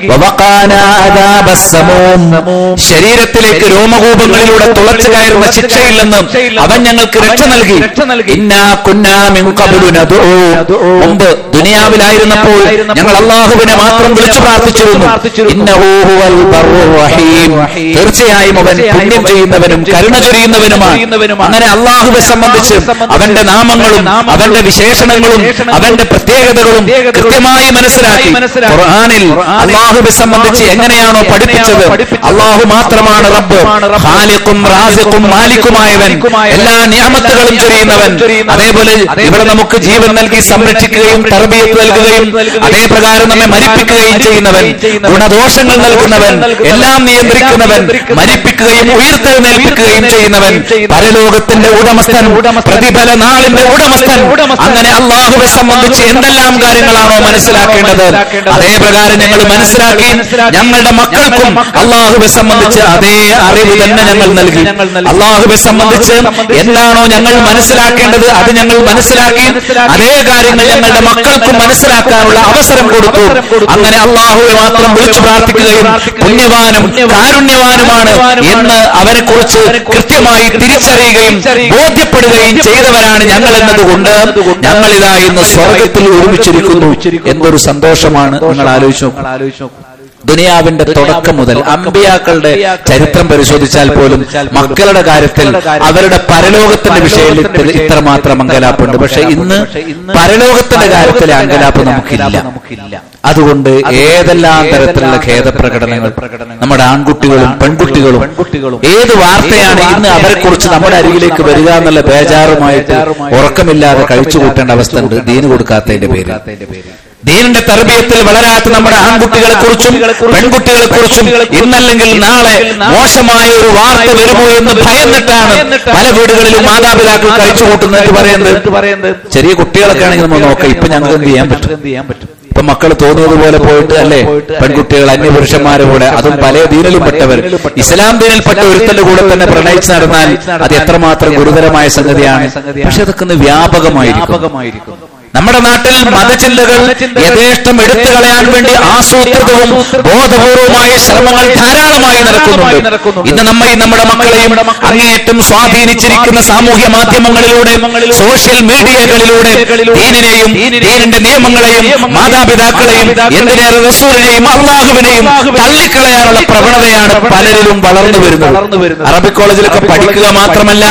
വവഖാനാ അദാബസ് സമൂം, ശരീരത്തിലേക്ക് രോമകൂപങ്ങളിലൂടെ തുളച്ചു കയറുന്ന ശിക്ഷയിൽ നിന്ന് അവൻ ഞങ്ങൾക്ക് രക്ഷ നൽകി. ഇന്നാ കുന്നാ മിൻ ഖബ്ലു നദഉ, മുമ്പ് ദുനിയാവിലായിരുന്നപ്പോൾ ഞങ്ങൾ അല്ലാഹുവിനെ മാത്രം വിളിച്ചു പ്രാർത്ഥിച്ചിരുന്നു. ഇന്നഹു ഹുവൽ ബർറുർ റഹീം, തീർച്ചയായും അവൻ പുണ്യം ചെയ്യുന്നവനും കരുണ ചൊരിയുന്നവനുമാണ്. അങ്ങനെ അല്ലാഹുവെ സംബന്ധിച്ച് അവന്റെ നാമങ്ങളും അവന്റെ വിശേഷണങ്ങളും അവന്റെ പ്രത്യേകതകളും കൃത്യമായി മനസ്സിലാക്കി ഖുർആനിൽ അല്ലാഹുവെ സംബന്ധിച്ച് എങ്ങനെയാണോ പഠിപ്പിച്ചത്, അല്ലാഹു മാത്രമാണ് റബ്ബ്, ഖാലിഖും റാസിഖും മാലിക്കുമായവൻ, എല്ലാ നിഅമത്തുകളും ചൊരിയുന്നവൻ. അതേപോലെ ഇവിടെ നമുക്ക് ജീവൻ നൽകി സംരക്ഷിക്കുകയും തർബിയത്ത് നൽകുകയും അതേ പ്രകാരം നമ്മെ മരിപ്പിക്കുകയും ചെയ്യുന്നവൻ, ഗുണദോഷങ്ങൾ നൽകുന്നവൻ, എല്ലാം നിയന്ത്രിക്കുന്നവൻ, മരിപ്പിക്കുകയും ഉയർത്തെഴുന്നേൽപ്പിക്കുകയും ചെയ്യുന്നവൻ, പരലോകത്തിന്റെ ഉടമസ്ഥൻ, പ്രതിഫല നാളിന്റെ ഉടമസ്ഥൻ. അങ്ങനെ അല്ലാഹുവെ സംബന്ധിച്ച് എന്തെല്ലാം കാര്യങ്ങളാണോ മനസ്സിലാക്കേണ്ടത് അതേ പ്രകാരം ഞങ്ങൾ മനസ്സിലാക്കി ഞങ്ങളുടെ മക്കൾക്കും അല്ലാഹുവെ സംബന്ധിച്ച് അതേ അറിവ് തന്നെ ഞങ്ങൾ നൽകി. അല്ലാഹുവെ സംബന്ധിച്ച് എന്താണോ ഞങ്ങൾ മനസ്സിലാക്കേണ്ടത് അത് ഞങ്ങൾ മനസ്സിലാക്കി അതേ കാര്യങ്ങൾ ഞങ്ങളുടെ മക്കൾക്കും മനസ്സിലാക്കാനുള്ള അവസരം കൊടുത്തു. അങ്ങനെ അല്ലാഹുവെ മാത്രം വിളിച്ചു പ്രാർത്ഥിക്കുകയും പുണ്യവാനും കാരുണ്യവാനുമാണ് എന്ന് അവനെ കുറിച്ച് കൃത്യമായി തിരിച്ചറിയുകയും ബോധ്യപ്പെടുകയും ചെയ്തവരാണ് ഞങ്ങൾ എന്നതുകൊണ്ട് ഞങ്ങളിതാ ഇന്ന് സ്വർഗത്തിൽ ഒരുമിച്ചിരിക്കുന്നു. എന്തൊരു സന്തോഷമാണ്! നിങ്ങൾ ആലോചിച്ചു നോക്കൂ. ദുനിയാവിന്റെ തുടക്കം മുതൽ അമ്പിയാക്കളുടെ ചരിത്രം പരിശോധിച്ചാൽ പോലും മക്കളുടെ കാര്യത്തിൽ അവരുടെ പരലോകത്തിന്റെ വിഷയത്തിൽ ഇത്രമാത്രം അങ്കലാപ്പുണ്ട്. പക്ഷെ ഇന്ന് പരലോകത്തിന്റെ കാര്യത്തിലെ അങ്കലാപ്പ് നമുക്കില്ല. അതുകൊണ്ട് ഏതെല്ലാം തരത്തിലുള്ള ഖേദപ്രകടനങ്ങൾ നമ്മുടെ ആൺകുട്ടികളും പെൺകുട്ടികളും, ഏത് വാർത്തയാണ് ഇന്ന് അവരെ കുറിച്ച് നമ്മുടെ അരികിലേക്ക് വരിക എന്നുള്ള ബേജാറുമായിട്ട് ഉറക്കമില്ലാതെ കഴിച്ചു കൂട്ടേണ്ട അവസ്ഥ ഉണ്ട്, ദീന് കൊടുക്കാത്തതിന്റെ പേരിൽ. ദീനിന്റെ തർബിയത്തിൽ വളരാത്ത നമ്മുടെ ആൺകുട്ടികളെ കുറിച്ചും പെൺകുട്ടികളെ കുറിച്ചും ഇന്നല്ലെങ്കിൽ നാളെ മോശമായ ഒരു വാർത്ത വരുമോ എന്ന് ഭയന്നിട്ടാണ് പല വീടുകളിലും മാതാപിതാക്കൾ കഴിച്ചു കൂട്ടുന്നതെന്ന് പറയുന്നത്. ചെറിയ കുട്ടികളൊക്കെ ആണെങ്കിൽ നമ്മൾ നോക്കാം, ഇപ്പൊ ഞങ്ങൾക്ക് എന്ത് ചെയ്യാൻ പറ്റും? ഇപ്പൊ മക്കൾ തോന്നിയതുപോലെ പോയിട്ട് അല്ലെ പെൺകുട്ടികൾ അന്യപുരുഷന്മാരെ കൂടെ, അതും പല ദീനിലും പെട്ടവർ, ഇസ്ലാം ദീനിൽപ്പെട്ട ഒരുത്തന്റെ കൂടെ തന്നെ പ്രണയിച്ച് നടന്നാൽ അത് എത്രമാത്രം ഗുരുതരമായ സംഗതിയാണ്. പക്ഷെ അതൊക്കെ ഒന്ന് വ്യാപകമായിരിക്കും. നമ്മുടെ നാട്ടിൽ മതചിന്തകൾ യഥേഷ്ടം എടുത്തു കളയാൻ വേണ്ടി ആസൂത്രിതവും ബോധപൂർവമായ ശ്രമങ്ങൾ ധാരാളമായി നടക്കുന്നുണ്ട്. ഇന്ന് നമ്മയും നമ്മുടെ മക്കളെയും അങ്ങേയറ്റം സ്വാധീനിച്ചിരിക്കുന്ന സാമൂഹ്യ മാധ്യമങ്ങളിലൂടെ, സോഷ്യൽ മീഡിയകളിലൂടെ ദീനിനെയും ദീനിന്റെ നിയമങ്ങളെയും മാതാപിതാക്കളെയും എന്തിനേറെ റസൂലിനെയും അല്ലാഹുവിനെയും തള്ളിക്കളയാനുള്ള പ്രവണതയാണ് പലരിലും വളർന്നു വരുന്നത്. അറബിക് കോളേജിലൊക്കെ പഠിക്കുക മാത്രമല്ല,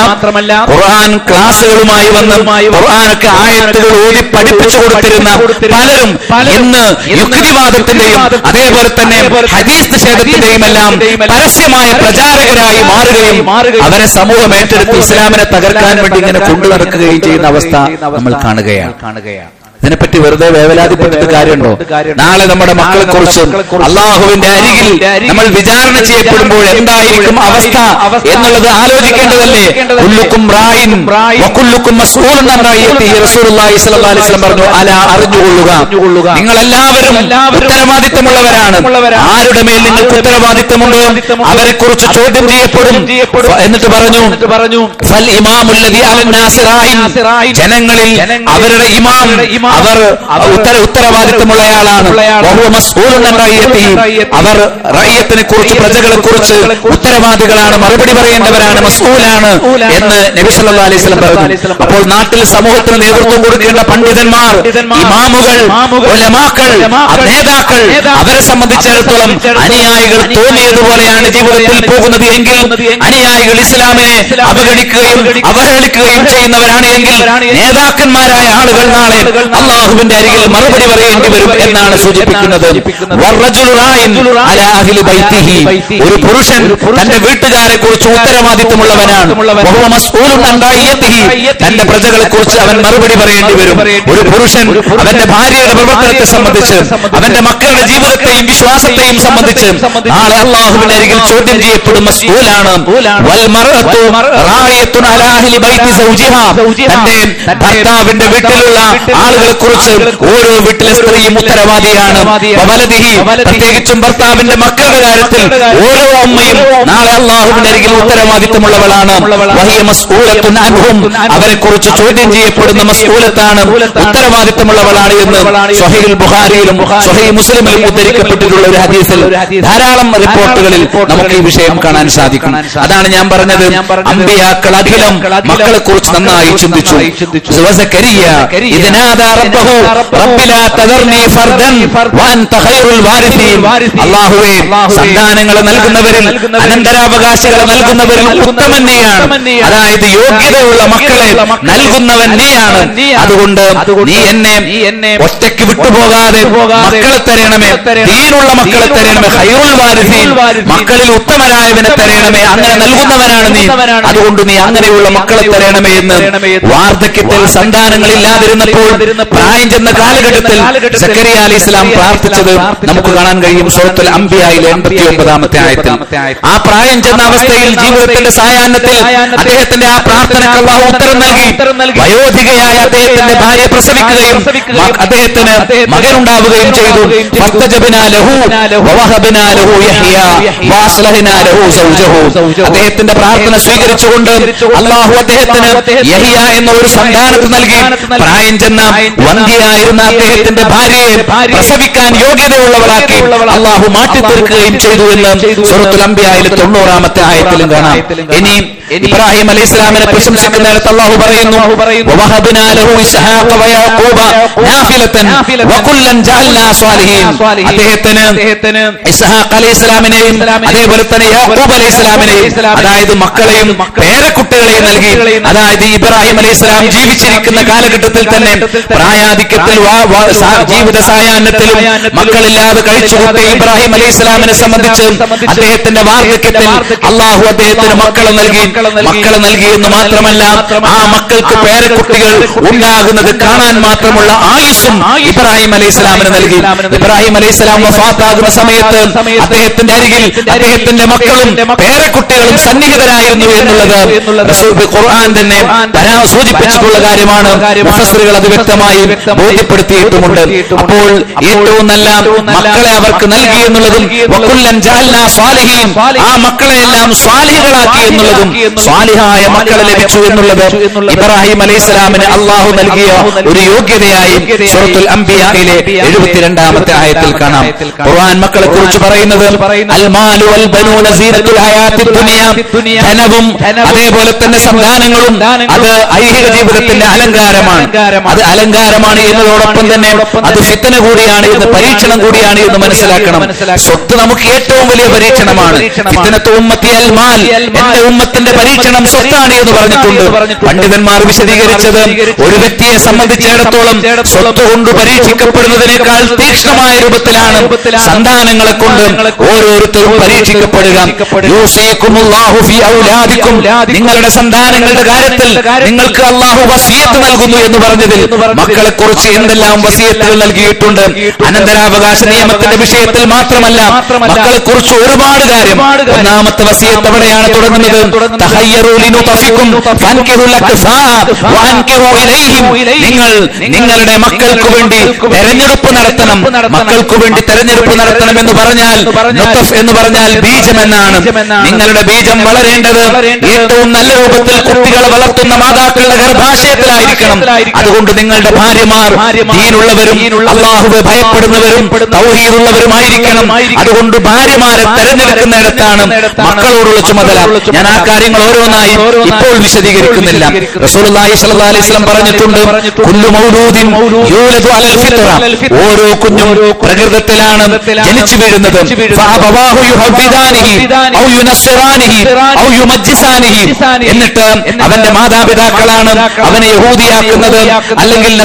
ഖുർആൻ ക്ലാസുകളുമായി വന്ന് ഖുർആനൊക്കെ ആയത്തുകൾ ഓതി പഠിപ്പിച്ചു കൊടുത്തിരുന്ന പലരും ഇന്ന് യുക്തിവാദത്തിന്റെയും അതേപോലെ തന്നെ ഹദീസ് നിഷേധത്തിന്റെയും എല്ലാം പരസ്യമായ പ്രചാരകരായി മാറുകയും അവരെ സമൂഹം ഏറ്റെടുത്ത് ഇസ്ലാമിനെ തകർക്കാൻ വേണ്ടി ഇങ്ങനെ കൊണ്ടു നടക്കുകയും ചെയ്യുന്ന അവസ്ഥ നമ്മൾ കാണുകയാണ്. ഇതിനെപ്പറ്റി വെറുതെ വേവലാതിപ്പെട്ടിട്ട് കാര്യമുണ്ടോ? നാളെ നമ്മുടെ മക്കളെ കുറിച്ച് അള്ളാഹുവിന്റെ അരികിൽ നമ്മൾ വിചാരണ ചെയ്യപ്പെടുമ്പോൾ എന്തായിരിക്കും അവസ്ഥ എന്നുള്ളത് ആലോചിക്കേണ്ടതല്ലേ? കുല്ലുക്കും റായിൻ വകുല്ലുക്കും മസ്ഊലുൻ അൻ റഅയ്യതിഹി. റസൂലുള്ളാഹി സ്വല്ലല്ലാഹു അലൈഹി വസല്ലം പറഞ്ഞു, അലാ അറിഞ്ഞുകൊള്ളുക, നിങ്ങൾ എല്ലാവരും ഉത്തരവാദിത്തമുള്ളവരാണ്. ആരുടെ മേൽ നിങ്ങൾക്ക് ഉത്തരവാദിത്തമുണ്ടോ അവരെ കുറിച്ച് ചോദ്യം ചെയ്യപ്പെടും. എന്നിട്ട് പറഞ്ഞു, ഫൽ ഇമാമുല്ലദി അലന്നാസി റായിൻ, ജനങ്ങളിൽ അവരുടെ ഇമാം, അവർ ഉത്തര ഉത്തരവാദിത്തമുള്ളയാളാണ്. അവർ റഅയ്യത്തിനെ കുറിച്ച്, പ്രജകളെ കുറിച്ച് ഉത്തരവാദികളാണ്, മറുപടി പറയേണ്ടവരാണ്, മസ്ഊലാണ് എന്ന് നബി സല്ലല്ലാഹു അലൈഹി വസല്ലം പറഞ്ഞു. അപ്പോൾ നാട്ടിൽ സമൂഹത്തിന് നേതൃത്വം കൊടുക്കേണ്ട പണ്ഡിതന്മാർ, ഇമാമുകൾ, ഉലമാക്കൾ, നേതാക്കൾ, അവരെ സംബന്ധിച്ചിടത്തോളം അനുയായികൾ തോന്നിയതുപോലെയാണ് ജീവിതത്തിൽ പോകുന്നത് എങ്കിൽ, അനുയായികൾ ഇസ്ലാമിനെ അവഗണിക്കുകയും അവഹേളിക്കുകയും ചെയ്യുന്നവരാണ് എങ്കിൽ, നേതാക്കന്മാരായ ആളുകൾ നാളെ അള്ളാഹുവിന്റെ അരികിൽ മറുപടി പറയേണ്ടി വരും എന്നാണ് സൂചിപ്പിക്കുന്നത്. ഒരു പുരുഷൻ തന്റെ വീട്ടുകാരെ കുറിച്ച് ഉത്തരവാദിത്വമുള്ളവനാണ്. തന്റെ പ്രജകളെ കുറിച്ച് അവൻ മറുപടി പറയേണ്ടി വരും. ഒരു പുരുഷൻ അവന്റെ ഭാര്യയുടെ പ്രവർത്തനത്തെ സംബന്ധിച്ച്, അവന്റെ മക്കളുടെ ജീവിതത്തെയും വിശ്വാസത്തെയും സംബന്ധിച്ച് നാളെ അള്ളാഹുവിന്റെ അരികിൽ ചോദ്യം ചെയ്യപ്പെടും. മസ്ഊലാണ്. തന്റെ ഭർത്താവിന്റെ വീട്ടിലുള്ള ആളുകളെ കുറിച്ച് ഓരോ വീട്ടിലെ സ്ത്രീയും ഉത്തരവാദിയാണ്. പ്രത്യേകിച്ചും ഭർത്താവിന്റെ മക്കളുടെ കാര്യത്തിൽ ഓരോ അമ്മയും നാളെ അള്ളാഹുവിന്റെ അരികിൽ ഉത്തരവാദിത്വമുള്ളവളാണ്. അവരെ കുറിച്ച് ചോദ്യം ചെയ്യപ്പെടുന്ന മസ്ഊലത്താണ്, ഉത്തരവാദിത്വമുള്ളവളാണ് എന്ന് സ്വഹീഹുൽ ബുഖാരിയിലും സ്വഹീഹ് മുസ്ലിമിലും ഉദ്ധരിക്കപ്പെട്ടിട്ടുള്ള ഒരു ഹദീസിൽ ധാരാളം റിപ്പോർട്ടുകളിൽ നമുക്ക് ഈ വിഷയം കാണാൻ സാധിക്കും. അതാണ് ഞാൻ പറഞ്ഞത്, അമ്പിയാക്കൾ അഖിലം മക്കളെ കുറിച്ച് നന്നായി ചിന്തിച്ചു. അല്ലാഹുവേ, സന്താനങ്ങളെ നൽകുന്നവരിൽ, അനന്തരാവകാശികളെ നൽകുന്നവരിൽ ഉത്തമൻ നീയാണ്. അതായത് യോഗ്യതയുള്ള മക്കളെ നൽകുന്നവൻ നീയാണ്. അതുകൊണ്ട് നീ എന്നെ ഒറ്റയ്ക്ക് വിട്ടുപോകാതെ മക്കളെ തരണമേ, ദീനുള്ള മക്കളെ തരണമേ, ഖൈറുൽ വാരിസീൻ, മക്കളിൽ ഉത്തമരായവനെ തരണമേ. അങ്ങനെ നൽകുന്നവനാണ് നീ. അതുകൊണ്ട് നീ അങ്ങനെയുള്ള മക്കളെ തരണമേ എന്ന് വാർദ്ധക്യത്തിൽ സന്താനങ്ങളില്ലാതിരുന്നപ്പോൾ പ്രായം ചെന്ന കാലഘട്ടത്തിൽ സക്കരിയ അലൈഹിസ്സലാം പ്രാർത്ഥിച്ചത് നമുക്ക് കാണാൻ കഴിയും സൂറത്തുൽ അംബിയായിലെ എൺപത്തി ഒമ്പതാമത്തെ ആയത്തിൽ. ആ പ്രായം ചെന്ന അവസ്ഥയിൽ ജീവിതത്തിന്റെ സായാഹ്നത്തിൽ അദ്ദേഹത്തിന്റെ ആ പ്രാർത്ഥനയ്ക്ക് അല്ലാഹു ഉത്തരം നൽകി. വയോധികയായ അദ്ദേഹത്തിന്റെ ഭാര്യ പ്രസവിക്കുകയും അദ്ദേഹത്തിന് മകനുണ്ടാവുകയും ചെയ്തു. അദ്ദേഹത്തിന്റെ പ്രാർത്ഥന സ്വീകരിച്ചുകൊണ്ട് അല്ലാഹു അദ്ദേഹത്തിന് യഹ്യ എന്ന ഒരു സന്താനത്തെ നൽകി. പ്രായം ചെന്ന വന്ധ്യയായിരുന്ന അദ്ദേഹത്തിന്റെ ഭാര്യയെ പ്രസവിക്കാൻ യോഗ്യതയുള്ളവളാക്കി അല്ലാഹു മാറ്റിത്തീർക്കുകയും ചെയ്തു എന്ന് സൂറത്തുൽ അംബിയായിലെ തൊണ്ണൂറാമത്തെ ആയത്തിലും കാണാം. ഇനി ഇബ്രാഹിം അലൈഹിസ്സലാമിനെ പ്രശംസിക്കുന്നിടത്ത് അല്ലാഹു പറയുന്നു, വവഹബ്നാ ലഹു ഇസ്ഹാഖ വയാഖൂബ നാഫിലതൻ വകുല്ലൻ ജഅൽനാ സ്വാലിഹീൻ. അദ്ദേഹത്തിന് ഇസ്ഹാഖ് അലൈഹിസ്സലാമിനെയും അതേപോലെ തന്നെ യാഖൂബ് അലൈഹിസ്സലാമിനെയും, അതായത് മക്കളെയും പേരക്കുട്ടികളെയും നൽകി. അതായത് ഇബ്രാഹിം അലൈഹിസ്സലാം ജീവിച്ചിരിക്കുന്ന കാലഘട്ടത്തിൽ തന്നെ പ്രായാധിക്യത്തിൽ ജീവിത സായാഹ്നത്തിലും മക്കളില്ലാതെ കഴിച്ചുകൂട്ടിയ ഇബ്രാഹിം അലൈഹിസ്സലാമിനെ സംബന്ധിച്ച് അദ്ദേഹത്തിന്റെ വാർദ്ധക്യത്തിൽ അല്ലാഹു അദ്ദേഹത്തിന് മക്കളെ നൽകി. മക്കളെ നൽകിയെന്ന് മാത്രമല്ല, ആ മക്കൾക്ക് പേരക്കുട്ടികൾ ഉണ്ടാകുന്നത് കാണാൻ മാത്രമുള്ള ആയുസ്സും ഇബ്രാഹിം അലൈഹിസ്സലാമിന് നൽകി. ഇബ്രാഹിം അലൈഹിസ്സലാം വഫാത്താകുന്ന സമയത്ത് അദ്ദേഹത്തിന്റെ അരികിൽ അദ്ദേഹത്തിന്റെ മക്കളും പേരക്കുട്ടികളും സന്നിഹിതരായിരുന്നു എന്നുള്ളത് ഖുർആൻ തന്നെ സൂചിപ്പിച്ചിട്ടുള്ള കാര്യമാണ്. മുഫസ്സിറുകൾ അത് വ്യക്തമായി ബോധ്യപ്പെടുത്തിയിട്ടുമുണ്ട്. അപ്പോൾ ഏറ്റവും നല്ല മക്കളെ അവർക്ക് നൽകി എന്നുള്ളതും വകുല്ലൻ ജഅൽനാ സ്വാലിഹീൻ, ആ മക്കളെയെല്ലാം സ്വാലിഹുകളാക്കി എന്നുള്ളതും സ്വാലിഹായ മക്കളെ ലഭിച്ചു എന്നുള്ളത് ഇബ്രാഹിം അലൈഹിസ്സലാമിന് അല്ലാഹു നൽകിയ ഒരു യോഗ്യതയായി സൂറത്തുൽ അംബിയായിലെ എഴുപത്തിരണ്ടാമത്തെ ആയത്തിൽ കാണാം. ഖുർആൻ മക്കളെ കുറിച്ച് പറയുന്നത് അൽ മാലു വൽ ബനൂന സീനത്തുൽ ഹയാത്തിദ് ദുനിയ, ധനവും അതേപോലെ തന്നെ സന്താനങ്ങളും അത് ഐഹിക ജീവിതത്തിന്റെ അലങ്കാരമാണ്. അത് അലങ്കാരമാണ് എന്നതോടൊപ്പം തന്നെ അത് ഫിത്ന കൂടിയാണ് എന്ന്, പരീക്ഷണം കൂടിയാണ് എന്ന് മനസ്സിലാക്കണം. സ്വത്ത് നമുക്ക് ഏറ്റവും വലിയ പരീക്ഷണമാണ്. ഫിത്നത്തു ഉമ്മത്തി അൽ മാൽ, എന്റെ ഉമ്മത്തിന്റെ പരീക്ഷണം സ്വത്താണ് എന്ന് പറഞ്ഞിട്ടുണ്ട്. പണ്ഡിതന്മാർ വിശദീകരിച്ചത് ഒരു വ്യക്തിയെ സംബന്ധിച്ചിടത്തോളം സ്വത്ത് കൊണ്ട് പരീക്ഷിക്കപ്പെടുന്നതിനേക്കാൾ തീക്ഷ്ണമായ രൂപത്തിലാണ് സന്താനങ്ങളെ കൊണ്ട് ഓരോരുത്തരും പരീക്ഷിക്കപ്പെടുക. യൂസികുമുല്ലാഹു ഫീ ഔലാദിക്കും, നിങ്ങളുടെ സന്താനങ്ങളുടെ കാര്യത്തിൽ നിങ്ങൾക്ക് അല്ലാഹു വസിയത്ത് നൽകുന്നു എന്ന് പറഞ്ഞതിൽ മക്കളെ കുറിച്ച് എന്തെല്ലാം വസിയത്തുകൾ നൽകിയിട്ടുണ്ട്. അനന്തരാവകാശ നിയമത്തിന്റെ വിഷയത്തിൽ മാത്രമല്ല, മക്കളെ കുറിച്ച് ഒരുപാട് കാര്യം. ഒന്നാമത്തെ വസിയത്ത് എവിടെയാണ് തുടങ്ങുന്നത്? തഹയ്യറൂ ലിനുതഫിക്കും ഫൻകിഹുൽ അക്ഫാ വഅൻകിഹു ഇലൈഹിം, നിങ്ങൾ നിങ്ങളുടെ മക്കൾക്ക് വേണ്ടി തെരഞ്ഞെടുപ്പ് നടത്തണം. മക്കൾക്ക് വേണ്ടി തെരഞ്ഞെടുപ്പ് നടത്തണം എന്ന് പറഞ്ഞാൽ നുതഫ് എന്ന് പറഞ്ഞാൽ ബീജം എന്നാണ്. നിങ്ങളുടെ ബീജം വളരേണ്ടത് ഏറ്റവും നല്ല രൂപത്തിൽ കുട്ടികളെ വളർത്തുന്ന മാതാക്കളുടെ ഗർഭാശയത്തിലായിരിക്കണം. അതുകൊണ്ട് നിങ്ങളുടെ ഭാര്യമാർ ദീനുള്ളവരും അല്ലാഹുവെ ഭയപ്പെടുന്നവരും തൗഹീദുള്ളവരുമായിരിക്കണം. അതുകൊണ്ട് ഭാര്യമാരെ തെരഞ്ഞെടുക്കുന്നിടത്താണ് മക്കളോടുള്ള ചുമതല. ഞാൻ ആ കാര്യങ്ങൾ ഓരോന്നായി ഇപ്പോൾ വിശദീകരിക്കുന്നില്ല. റസൂലുള്ളാഹി സ്വല്ലല്ലാഹു അലൈഹി വസല്ലം പറഞ്ഞിട്ടുണ്ട്, കുല്ലു മൗലൂദിൻ യൂലദു അലൽ ഫിത്ര, ഓരോ കുഞ്ഞും പ്രകൃതത്തിലാണ് ജനിച്ചു വീഴുന്നത്. ഫഅബവാഹു യുഹബ്ബിദാനിഹി ഔ യുനസ്സിറാനിഹി ഔ യുമജ്ജിസാനിഹി, എന്നിട്ട് അവന്റെ മാതാപിതാക്കളാണ് അവനെ യഹൂദിയാക്കുന്നത് അല്ലെങ്കിൽ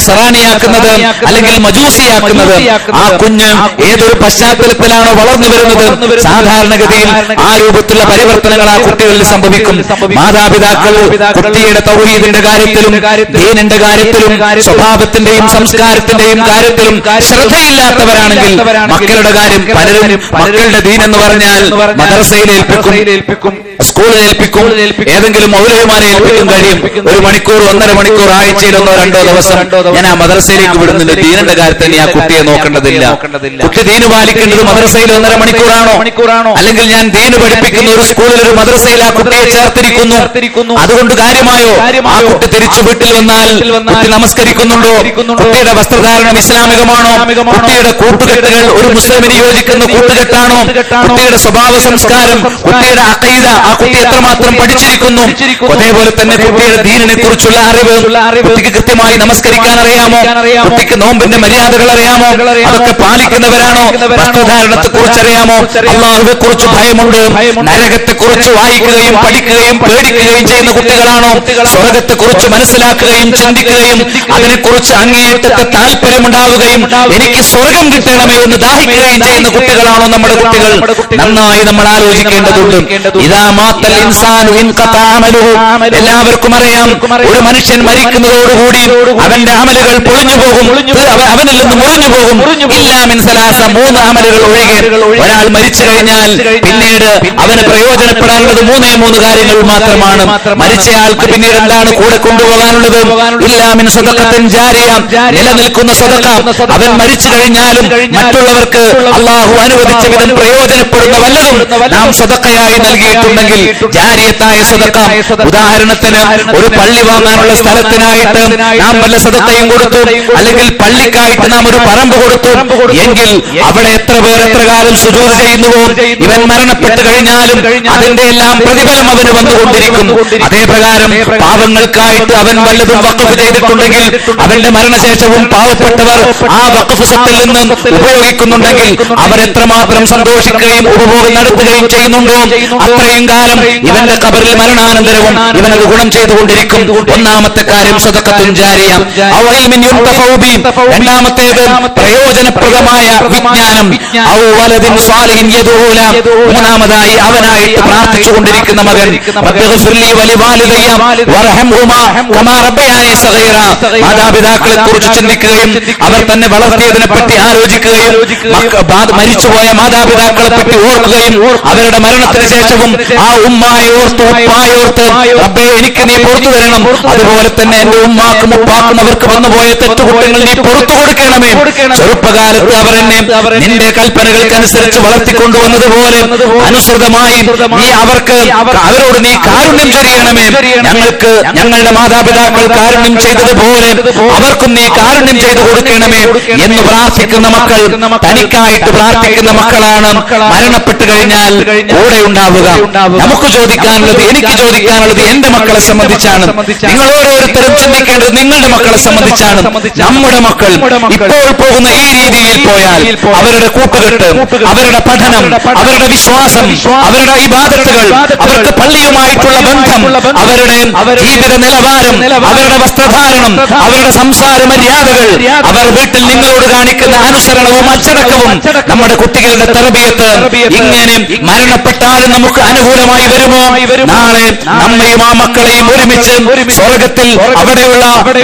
നസറാനിയാക്കുന്നത് അല്ലെങ്കിൽ മജൂസിയാക്കുന്നത് ആ കുഞ്ഞ് ഏതൊരു പശ്ചാത്തലത്തിലാണോ വളർന്നു വരുന്നത് സാധാരണഗതിയിൽ ആ രൂപത്തിലുള്ള പരിവർത്തനങ്ങൾ ആ കുട്ടികളിൽ സംഭവിക്കും. മാതാപിതാക്കൾ കുട്ടിയുടെ തൗഹീദിന്റെ കാര്യത്തിലും ദീനിന്റെ കാര്യത്തിലും സ്വഭാവത്തിന്റെയും സംസ്കാരത്തിന്റെയും കാര്യത്തിലും ശ്രദ്ധയില്ലാത്തവരാണെങ്കിൽ മക്കളുടെ കാര്യം പലരും മക്കളുടെ ദീൻ എന്ന് പറഞ്ഞാൽ മദ്രസയിൽ ഏൽപ്പിക്കും, സ്കൂളിൽ ഏൽപ്പിക്കും, ഏതെങ്കിലും മൗലവിമാരെ ഏൽപ്പിക്കും കഴിയും. ഒരു മണിക്കൂർ ഒന്നര മണിക്കൂർ ആഴ്ചയിൽ ഒന്നോ രണ്ടോ ദിവസം ഞാൻ ആ മദ്രസയിലേക്ക് വിടുന്നുണ്ട്. ദീനിന്റെ കാര്യത്തിൽ നീ ആ കുട്ടിയെ നോക്കേണ്ടതില്ല. കുട്ടി ദീന് പാലിക്കേണ്ടത് മദ്രസയിൽ ഒന്നര മണിക്കൂറാണോ? അല്ലെങ്കിൽ ഞാൻ ദീന് പഠിപ്പിക്കുന്ന ഒരു സ്കൂളിൽ ഒരു മദ്രസയിൽ ആ കുട്ടിയെ ചേർത്തിരിക്കുന്നു, അതുകൊണ്ട് കാര്യമായോ? ആ കുട്ടി തിരിച്ചു വീട്ടിൽ വന്നാൽ കുട്ടി നമസ്കരിക്കുന്നുണ്ടോ? കുട്ടിയുടെ വസ്ത്രധാരണം ഇസ്ലാമികമാണോ? കുട്ടിയുടെ കൂട്ടുകെട്ടുകൾ ഒരു മുസ്ലിമിന് യോജിക്കുന്ന കൂട്ടുകെട്ടാണോ? കുട്ടിയുടെ സ്വഭാവ സംസ്കാരം, കുട്ടിയുടെ അഖീദ ആ കുട്ടി എത്രമാത്രം പഠിച്ചിരിക്കുന്നു? അതേപോലെ തന്നെ കുട്ടിയുടെ ദീനിനെ കുറിച്ചുള്ള അറിവ്, കുട്ടിക്ക് കൃത്യമായി നമസ്കരിക്കാൻ അറിയാമോ? കുട്ടിക്ക് നോമ്പിന്റെ മര്യാദകൾ അറിയാമോ? അതൊക്കെ പാലിക്കുന്നവരാണോ? വസ്ത്രധാരണത്തെ കുറിച്ച് അറിയാമോ? അള്ളാഹുവെ കുറിച്ച് ഭയമുണ്ട്? നരകത്തെ കുറിച്ച് വായിക്കുകയും പഠിക്കുകയും പേടിക്കുകയും ചെയ്യുന്ന കുട്ടികളാണോ? സ്വർഗത്തെ കുറിച്ച് മനസ്സിലാക്കുകയും ചിന്തിക്കുകയും അതിനെക്കുറിച്ച് അങ്ങേയറ്റത്തെ താല്പര്യമുണ്ടാവുകയും എനിക്ക് സ്വർഗം കിട്ടണമേ എന്ന് ദാഹിക്കുകയും ചെയ്യുന്ന കുട്ടികളാണോ നമ്മുടെ കുട്ടികൾ? നന്നായി നമ്മൾ ആലോചിക്കേണ്ടതുണ്ട്. ഇദാ മാത്തൽ ഇൻസാനു ഇൻഖതാ അമലുഹു, എല്ലാവർക്കും അറിയാം ഒരു മനുഷ്യൻ മരിക്കുന്നതോടുകൂടി അവന്റെ അമലുകൾ പൊളിഞ്ഞു പോകും, അവനിൽ നിന്ന് മുറിഞ്ഞു പോകും. ഇല്ലാ മിൻ സലാസ, മൂന്ന് അമലുകൾ ഒഴികെ. ഒരാൾ മരിച്ചു കഴിഞ്ഞാൽ പിന്നീട് അവന് പ്രയോജനപ്പെടാനുള്ളത് മൂന്നേ മൂന്ന് കാര്യങ്ങൾ മാത്രമാണ്. മരിച്ചയാൾക്ക് പിന്നീട് എന്താണ് കൂടെ കൊണ്ടുപോകാനുള്ളത്? ഇല്ലാ മിൻ സദഖത്തിൻ ജാരിയ, നിലനിൽക്കുന്ന സദഖ. അവൻ മരിച്ചു കഴിഞ്ഞാലും മറ്റുള്ളവർക്ക് അള്ളാഹു അനുവദിച്ച വിധം പ്രയോജനപ്പെടുന്ന വല്ലതും നാം സദഖയായി നൽകിയിട്ടുണ്ടെങ്കിൽ ജാരിയത്തായ സദഖ. ഉദാഹരണത്തിന് ഒരു പള്ളി വാങ്ങാനുള്ള സ്ഥലത്തിനായിട്ട് നാം വല്ല സദഖയും കൊടുത്തു, അല്ലെങ്കിൽ പള്ളിക്കായിട്ട് നാം ഒരു പറമ്പ് കൊടുത്തു എങ്കിൽ അവിടെ എത്ര പേർ എത്ര കാലം സുജൂദ് ചെയ്യുന്നുവോ ഇവൻ മരണപ്പെട്ടു കഴിഞ്ഞാലും അതിന്റെ എല്ലാം പ്രതിഫലം അവന് വന്നുകൊണ്ടിരിക്കും. അതേ പ്രകാരം പാവങ്ങൾക്കായിട്ട് അവൻ വല്ലതും വഖഫ് ചെയ്തിട്ടുണ്ടെങ്കിൽ അവന്റെ മരണശേഷവും പാവപ്പെട്ടവർ ആ വഖഫ് സ്വത്തിൽ നിന്ന് ഉപയോഗിക്കുന്നുണ്ടെങ്കിൽ അവരെത്രമാത്രം സന്തോഷിക്കുകയും ഉപഭോഗം നടത്തുകയും ചെയ്യുന്നുണ്ടോ അത്രയും കാലം ഇവന്റെ ഖബറിൽ മരണാനന്തരവും ഇവനത് ഗുണം ചെയ്തുകൊണ്ടിരിക്കും. ഒന്നാമത്തെ കാര്യം സദഖത്തുൻ ജാരിയ. ഔ ഇൽമിൻ യുൻതഫഉ ബി, രണ്ടാമത്തേത് പ്രയോജനപ്രദമായ വിജ്ഞാനം. ഔ വലദിൻ സ്വാലിഹിൻ യദഊ ല, മൂന്നാമതായി അവനായിട്ട് പ്രാർത്ഥിച്ചുകൊണ്ടിരിക്കുന്ന മകൻ. റബ്ബിഗ്ഫിർലി വലിവാലിദയ്യ വർഹംഹുമാ കമാ റബ്ബയാനി സഗീറ. മാതാപിതാക്കളെ കുറിച്ച് ചിന്തിക്കുകയും അവർ തന്നെ വളർത്തിയതിനെ പറ്റി ആലോചിക്കുകയും മരിച്ചുപോയ മാതാപിതാക്കളെ പറ്റി ഓർക്കുകയും അവരുടെ മരണത്തിന് ശേഷവും ആ ഉമ്മായെ ഓർത്ത് ഉപ്പായെ ഓർത്ത് റബ്ബേ എനിക്ക് നീ പുറത്തു തരണം, അതുപോലെ തന്നെ എന്റെ ഉമ്മാക്കും ഉപ്പാക്കും അവർക്ക് വന്നുപോയ തെറ്റുകുറ്റങ്ങൾ നീ പുറത്തു കൊടുക്കണമേ. ചെറുപ്പകാലത്ത് അവർ എന്നെ നിന്റെ കൽപ്പനകൾക്കനുസരിച്ച് വളർത്തിക്കൊണ്ടുവന്നതുപോലെ അനുസൃതമായി നീ അവർക്ക് അവരോട് നീ കാരുണ്യം ചൊരിയണമേ. ഞങ്ങൾക്ക് ഞങ്ങളുടെ മാതാപിതാക്കൾ കാരുണ്യം ചെയ്തതുപോലെ അവർക്കും നീ കാരുണ്യം ചെയ്തു കൊടുക്കണമേ എന്ന് പ്രാർത്ഥിക്കുന്ന മക്കൾ, തനിക്കായിട്ട് പ്രാർത്ഥിക്കുന്ന മക്കളാണ് മരണപ്പെട്ടു കഴിഞ്ഞാൽ കൂടെ ഉണ്ടാവുക. നമുക്ക് ചോദിക്കാനുള്ളത്, എനിക്ക് ചോദിക്കാനുള്ളത് എന്റെ മക്കളെ സംബന്ധിച്ചാണ്. നിങ്ങൾ ഓരോരുത്തരും ചിന്തിക്കേണ്ടത് നിങ്ങളുടെ മക്കളെ സംബന്ധിച്ചാണ്. നമ്മുടെ മക്കൾ ഇപ്പോൾ പോകുന്ന ഈ രീതിയിൽ പോയാൽ അവരുടെ കൂട്ടുകെട്ട്, അവരുടെ പഠനം, അവരുടെ വിശ്വാസം, അവരുടെ ഇബാദത്തുകൾ, അവർക്ക് പള്ളിയുമായിട്ടുള്ള ബന്ധം, അവരുടെ ജീവിത നിലവാരം, അവരുടെ വസ്ത്രധാരണം, അവരുടെ സംസാര മര്യാദകൾ, അവർ വീട്ടിൽ നിങ്ങളോട് കാണിക്കുന്ന അനുസരണവും അച്ചടക്കവും, നമ്മുടെ കുട്ടികളുടെ തർബിയത്ത് ഇങ്ങനെ മരണപ്പെട്ടാലും നമുക്ക് അനുകൂലമായി വരുമോ? നാളെ നമ്മയും ആ മക്കളെയും ഒരുമിച്ച് സ്വർഗത്തിൽ അവിടെയുള്ള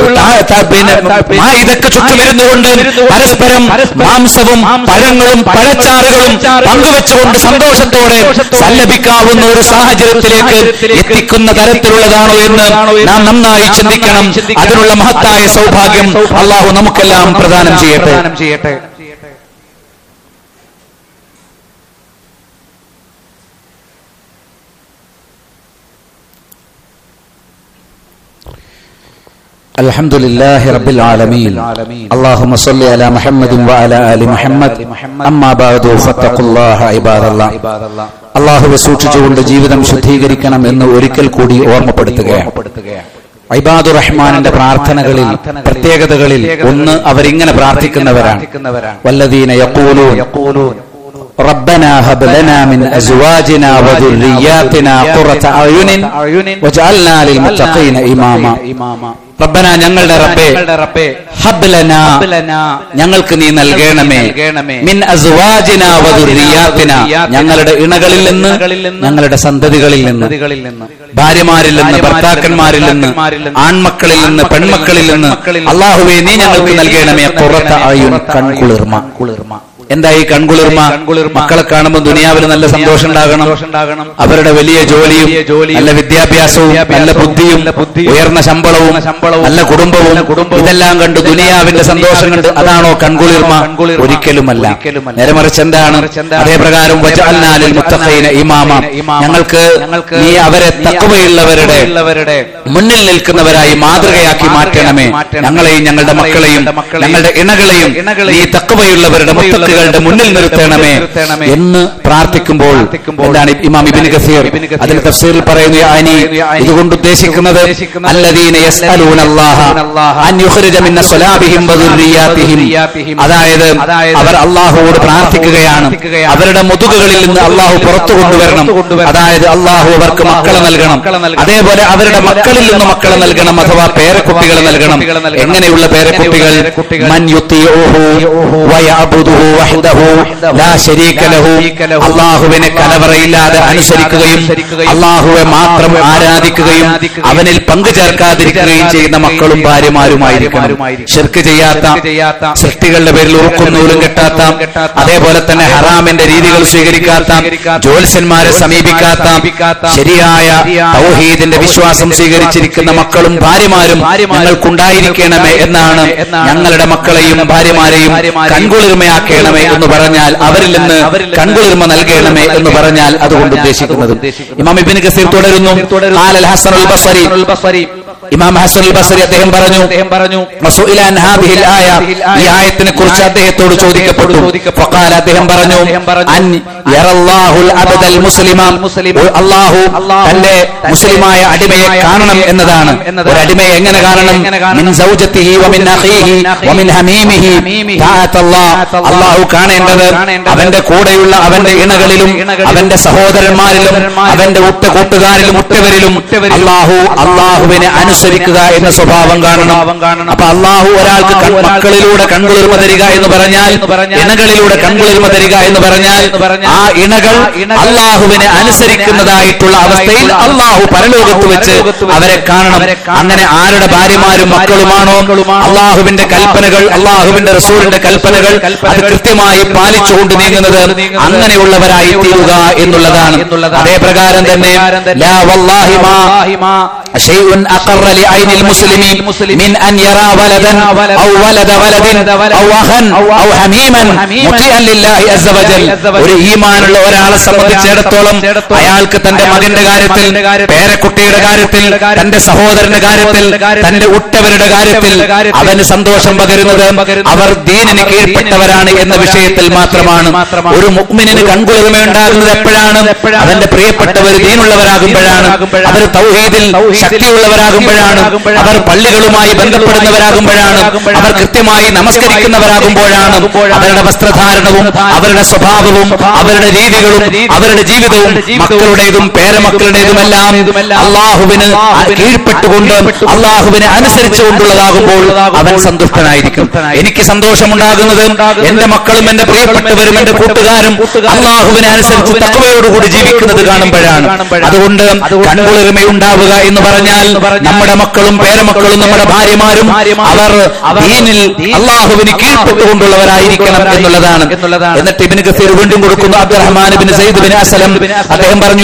ഇതൊക്കെ ചുറ്റുമിരുന്നുകൊണ്ട് പരസ്പരം മാംസവും പഴങ്ങളും പഴച്ചാറുകളും പങ്കുവെച്ചുകൊണ്ട് സന്തോഷത്തോടെ സല്ലപിക്കാവുന്ന ഒരു സാഹചര്യത്തിലേക്ക് എത്തിക്കുന്ന തരത്തിലുള്ളതാണോ എന്ന് നാം നന്നായി ചിന്തിക്കണം. അതിനുള്ള മഹത്തായ സൗഭാഗ്യം അള്ളാഹു നമുക്കെല്ലാം പ്രദാനം ചെയ്യട്ടെ. الحمد لله رب العالمين اللهم صل على محمد وعلى آل محمد أما بعد فاتقوا الله عباد الله. അള്ളാഹുവെ സൂക്ഷിച്ചുകൊണ്ട് ജീവിതം ശുദ്ധീകരിക്കണം എന്ന് ഒരിക്കൽ കൂടി ഓർമ്മപ്പെടുത്തുകയാണ്. ഇബാദുർ റഹ്മാനിന്റെ പ്രാർത്ഥനകളിൽ പ്രത്യേകതകളിൽ ഒന്ന് അവരിങ്ങനെ പ്രാർത്ഥിക്കുന്നവരാണ്. വല്ലദീന യഖൂലൂൻ ربنا هب لنا من أزواجنا وذرياتنا قرة أعين وجعلنا للمتقين إماما. റബ്ബന ഞങ്ങളുടെ റബ്ബേ ഹബ് ലനാ ഞങ്ങൾക്ക് നീ നൽകണമേ മിൻ അസ്വാജിനാ വദുർരിയാതിനാ ഞങ്ങളുടെ ഇണകളിൽ നിന്ന് ഞങ്ങളുടെ സന്തതികളിൽ നിന്ന് ഭാര്യമാരിൽ നിന്ന് ഭർത്താക്കന്മാരിൽ നിന്ന് ആൺമക്കളിൽ നിന്ന് പെൺമക്കളിൽ നിന്ന് അല്ലാഹുവേ നീ ഞങ്ങൾക്ക് നൽകണമേ ഖുറത അയുൻ കൺകുളിർമ. എന്താ ഈ കൺകുളിർമ? മക്കളെ കാണുമ്പോൾ ദുനിയാവിൽ നല്ല സന്തോഷം ഉണ്ടാകണം, അവരുടെ വലിയ ജോലിയും നല്ല വിദ്യാഭ്യാസവും നല്ല ബുദ്ധിയും ഉയർന്ന ശമ്പളവും നല്ല കുടുംബവും ഇതെല്ലാം കണ്ട് ദുനിയാവിന്റെ സന്തോഷം കണ്ട് അതാണോ കൺകുളിർമ? ഒരിക്കലുമല്ല. നേരെ മറിച്ച് എന്താണ്? അതേപ്രകാരം വജഅൽനാ ലിൽ മുത്തഖീന ഇമാമ ഞങ്ങൾക്ക് നീ അവരെ തഖ്വയുള്ളവരുടെ മുന്നിൽ നിൽക്കുന്നവരായി മാതൃകയാക്കി മാറ്റണമേ. ഞങ്ങളെയും ഞങ്ങളുടെ മക്കളെയും ഞങ്ങളുടെ ഇണകളെയും നീ തഖ്വയുള്ളവരുടെ മുത്തഖികൾ മുന്നിൽ നിർത്തണമേ എന്ന് പ്രാർത്ഥിക്കുമ്പോൾ എന്താണ് ഇമാം ഇബ്നു കസീർ അതിന്റെ തഫ്സീറിൽ പറയുന്നു, അനി ഇതുകൊണ്ട് ഉദ്ദേശിക്കുന്നത് അല്ലദീന യസ്അലൂനല്ലാഹ അൻ യുഖ്രിജ മിൻ സ്വലാബിഹിം വദുർരിയാതിഹിം, അതായത് അവർ അല്ലാഹുവോട് പ്രാർത്ഥിക്കുകയാണ് അവരുടെ മുതുകുകളിൽ നിന്ന് അല്ലാഹു പുറത്തു കൊണ്ടുവരണം, അതായത് അല്ലാഹു അവർക്ക് മക്കളെ നൽകണം, അതേപോലെ അവരുടെ മക്കളിൽ നിന്ന് മക്കളെ നൽകണം അഥവാ പേരക്കുട്ടികളെ നൽകണം. എങ്ങനെയുള്ള പേരക്കുട്ടികൾ? മൻ യുതിഉഹു വയഅബുദുഹു അള്ളാഹുവിനെ കലവറയില്ലാതെ അനുസരിക്കുകയും അള്ളാഹുവെ മാത്രം ആരാധിക്കുകയും അവനിൽ പങ്കു ചേർക്കാതിരിക്കുകയും ചെയ്യുന്ന മക്കളും ഭാര്യമാരുമായിരിക്കണം. ശിർക്ക് ചെയ്യാത്ത, സൃഷ്ടികളുടെ പേരിൽ ഉറക്കുന്നൂലും കെട്ടാത്ത, അതേപോലെ തന്നെ ഹറാമിന്റെ രീതികൾ സ്വീകരിക്കാത്ത, ജ്യോത്സ്യന്മാരെ സമീപിക്കാത്ത, ശരിയായ തൗഹീദിന്റെ വിശ്വാസം സ്വീകരിച്ചിരിക്കുന്ന മക്കളും ഭാര്യമാരും ഞങ്ങൾക്കുണ്ടായിരിക്കണമേ എന്നാണ്. ഞങ്ങളുടെ മക്കളെയും ഭാര്യമാരെയും കൺകുളിർമയാക്കണമേ എന്ന് പറഞ്ഞാൽ അവരിൽ നിന്ന് കൺകുളിർമ നൽകണമേ എന്ന് പറഞ്ഞാൽ അതുകൊണ്ട് ഉദ്ദേശിക്കുന്നത്. ഇമാം ഇബ്നു കസീർ തുടരുന്നു, ഖാലൽ ഹസനുൽ ബസരി ഇമാം ഹസനുൽ ബസരി അദ്ദേഹം പറഞ്ഞു വസുഇല അൻ ഹാദിഹിൽ ആയ ഈ ആയത്തിനെ കുറിച്ച് അദ്ദേഹത്തോട് ചോദിക്കപ്പെട്ടു. ഫഖാല അദ്ദേഹം പറഞ്ഞു അൻ യറല്ലാഹുൽ അബ്ദൽ മുസ്ലിമ അല്ലാഹു തന്റെ മുസ്ലിമായ അടിമയെ കാണണം എന്നതാണ്. ഒരു അടിമയെ എങ്ങനെ കാണണം? മിൻ സൗജതിഹി വമിൻ അഖീഹി വമിൻ ഹമീമിഹി തഅത്തല്ലാഹ്. അല്ലാഹു കാണേണ്ടത് അവന്റെ കൂടെയുള്ള അവന്റെ ഇണകളിലും അവന്റെ സഹോദരന്മാരിലും അവന്റെ ഉറ്റ കൂട്ടുകാരിലും ഉറ്റവരിലും അല്ലാഹു അല്ലാഹുവിനെ അനുസരിക്കുക എന്ന സ്വഭാവം കാണണം. അപ്പൊ അല്ലാഹു ഒരാൾക്ക് മക്കളിലൂടെ കൺകുളിർമ തരിക എന്ന് പറഞ്ഞാൽ, ഇണകളിലൂടെ കൺകുളിർമ തരിക എന്ന് പറഞ്ഞാൽ ആ ഇണകൾ അല്ലാഹുവിനെ അനുസരിക്കുന്നതായിട്ടുള്ള അവസ്ഥയിൽ അല്ലാഹു പരലോകത്ത് വെച്ച് അവരെ കാണണം. അങ്ങനെ ആരുടെ ഭാര്യമാരും മക്കളുമാണോ അല്ലാഹുവിന്റെ കൽപ്പനകൾ, അല്ലാഹുവിന്റെ റസൂലിന്റെ കൽപ്പനകൾ അത് കൃത്യമായി പാലിച്ചുകൊണ്ട് നീങ്ങുന്നത്, അങ്ങനെയുള്ളവരായി തീരുക എന്നുള്ളതാണ്. അതേ പ്രകാരം തന്നെ ലാ വല്ലാഹി മാ ശൈഉൻ അഖറ ലിഐനിൽ മുസ്ലിമീൻ മിൻ അൻ യറാ വലദൻ ഔ വലദ വലദിൻ ഔ അഖൻ ഔ ഹമീമൻ മുതിഅൻ ലില്ലാഹി അസ്സ വജൽ. ഒരു ഈമാനുള്ള ഒരാളെ സംബന്ധിച്ചിടത്തോളം അയാൾക്ക് തന്റെ മകന്റെ കാര്യത്തിൽ, പേരക്കുട്ടിയുടെ കാര്യത്തിൽ, തന്റെ സഹോദരന്റെ കാര്യത്തിൽ, തന്റെ ഉറ്റവരുടെ കാര്യത്തിൽ അവന് സന്തോഷം പകരുന്നത് അവർ ദീനിന് കീഴ്പ്പെട്ടവരാണ് എന്ന വിഷയത്തിൽ മാത്രമാണ്. ഒരു മുഅ്മിനിന് കൺകുളിർമയുണ്ടാകുന്നത് എപ്പോഴാണ്? അവന്റെ പ്രിയപ്പെട്ടവർ ദീനുള്ളവരാകുമ്പോഴാണ്, അവർ തൗഹീദിൽ ശക്തിയുള്ളവരാകുമ്പോഴാണ്, അവർ പള്ളികളുമായി ബന്ധപ്പെടുന്നവരാകുമ്പോഴാണ്, അവർ കൃത്യമായി നമസ്കരിക്കുന്നവരാകുമ്പോഴാണ്. അവരുടെ വസ്ത്രധാരണവും അവരുടെ സ്വഭാവവും അവരുടെ രീതികളും അവരുടെ ജീവിതവും മക്കളുടേതും പേരമക്കളുടേതുമെല്ലാം അള്ളാഹുവിന് കീഴ്പ്പെട്ടുകൊണ്ട് അള്ളാഹുവിനെ അനുസരിച്ചുകൊണ്ടുള്ളതാകുമ്പോൾ അവൻ സന്തുഷ്ടനായിരിക്കും. എനിക്ക് സന്തോഷമുണ്ടാകുന്നത് എന്റെ മക്കളും എന്റെ പ്രിയപ്പെട്ടവരും എന്റെ കൂട്ടുകാരും അള്ളാഹുവിനെ അനുസരിച്ച് തഖ്വയോടുകൂടി ജീവിക്കുന്നത് കാണുമ്പോഴാണ്. അതുകൊണ്ട് കൺകുളിർമയുണ്ടാവുക എന്ന് പറഞ്ഞാൽ നമ്മുടെ മക്കളും പേരമക്കളും നമ്മുടെ ഭാര്യമാരും അവർ ദീനിൽ അള്ളാഹുവിന് കീഴ്പ്പെട്ടുകൊണ്ടുള്ളവരായിരിക്കണം എന്നുള്ളതാണ്. എന്നിട്ട് ഇബ്നു കസീർ വീണ്ടും കൊടുക്കുന്നു, അബ്ദുറഹ്മാൻ ഇബ്നു സയ്യിദ് ഇബ്നു അസ്ലം അദ്ദേഹം പറഞ്ഞു,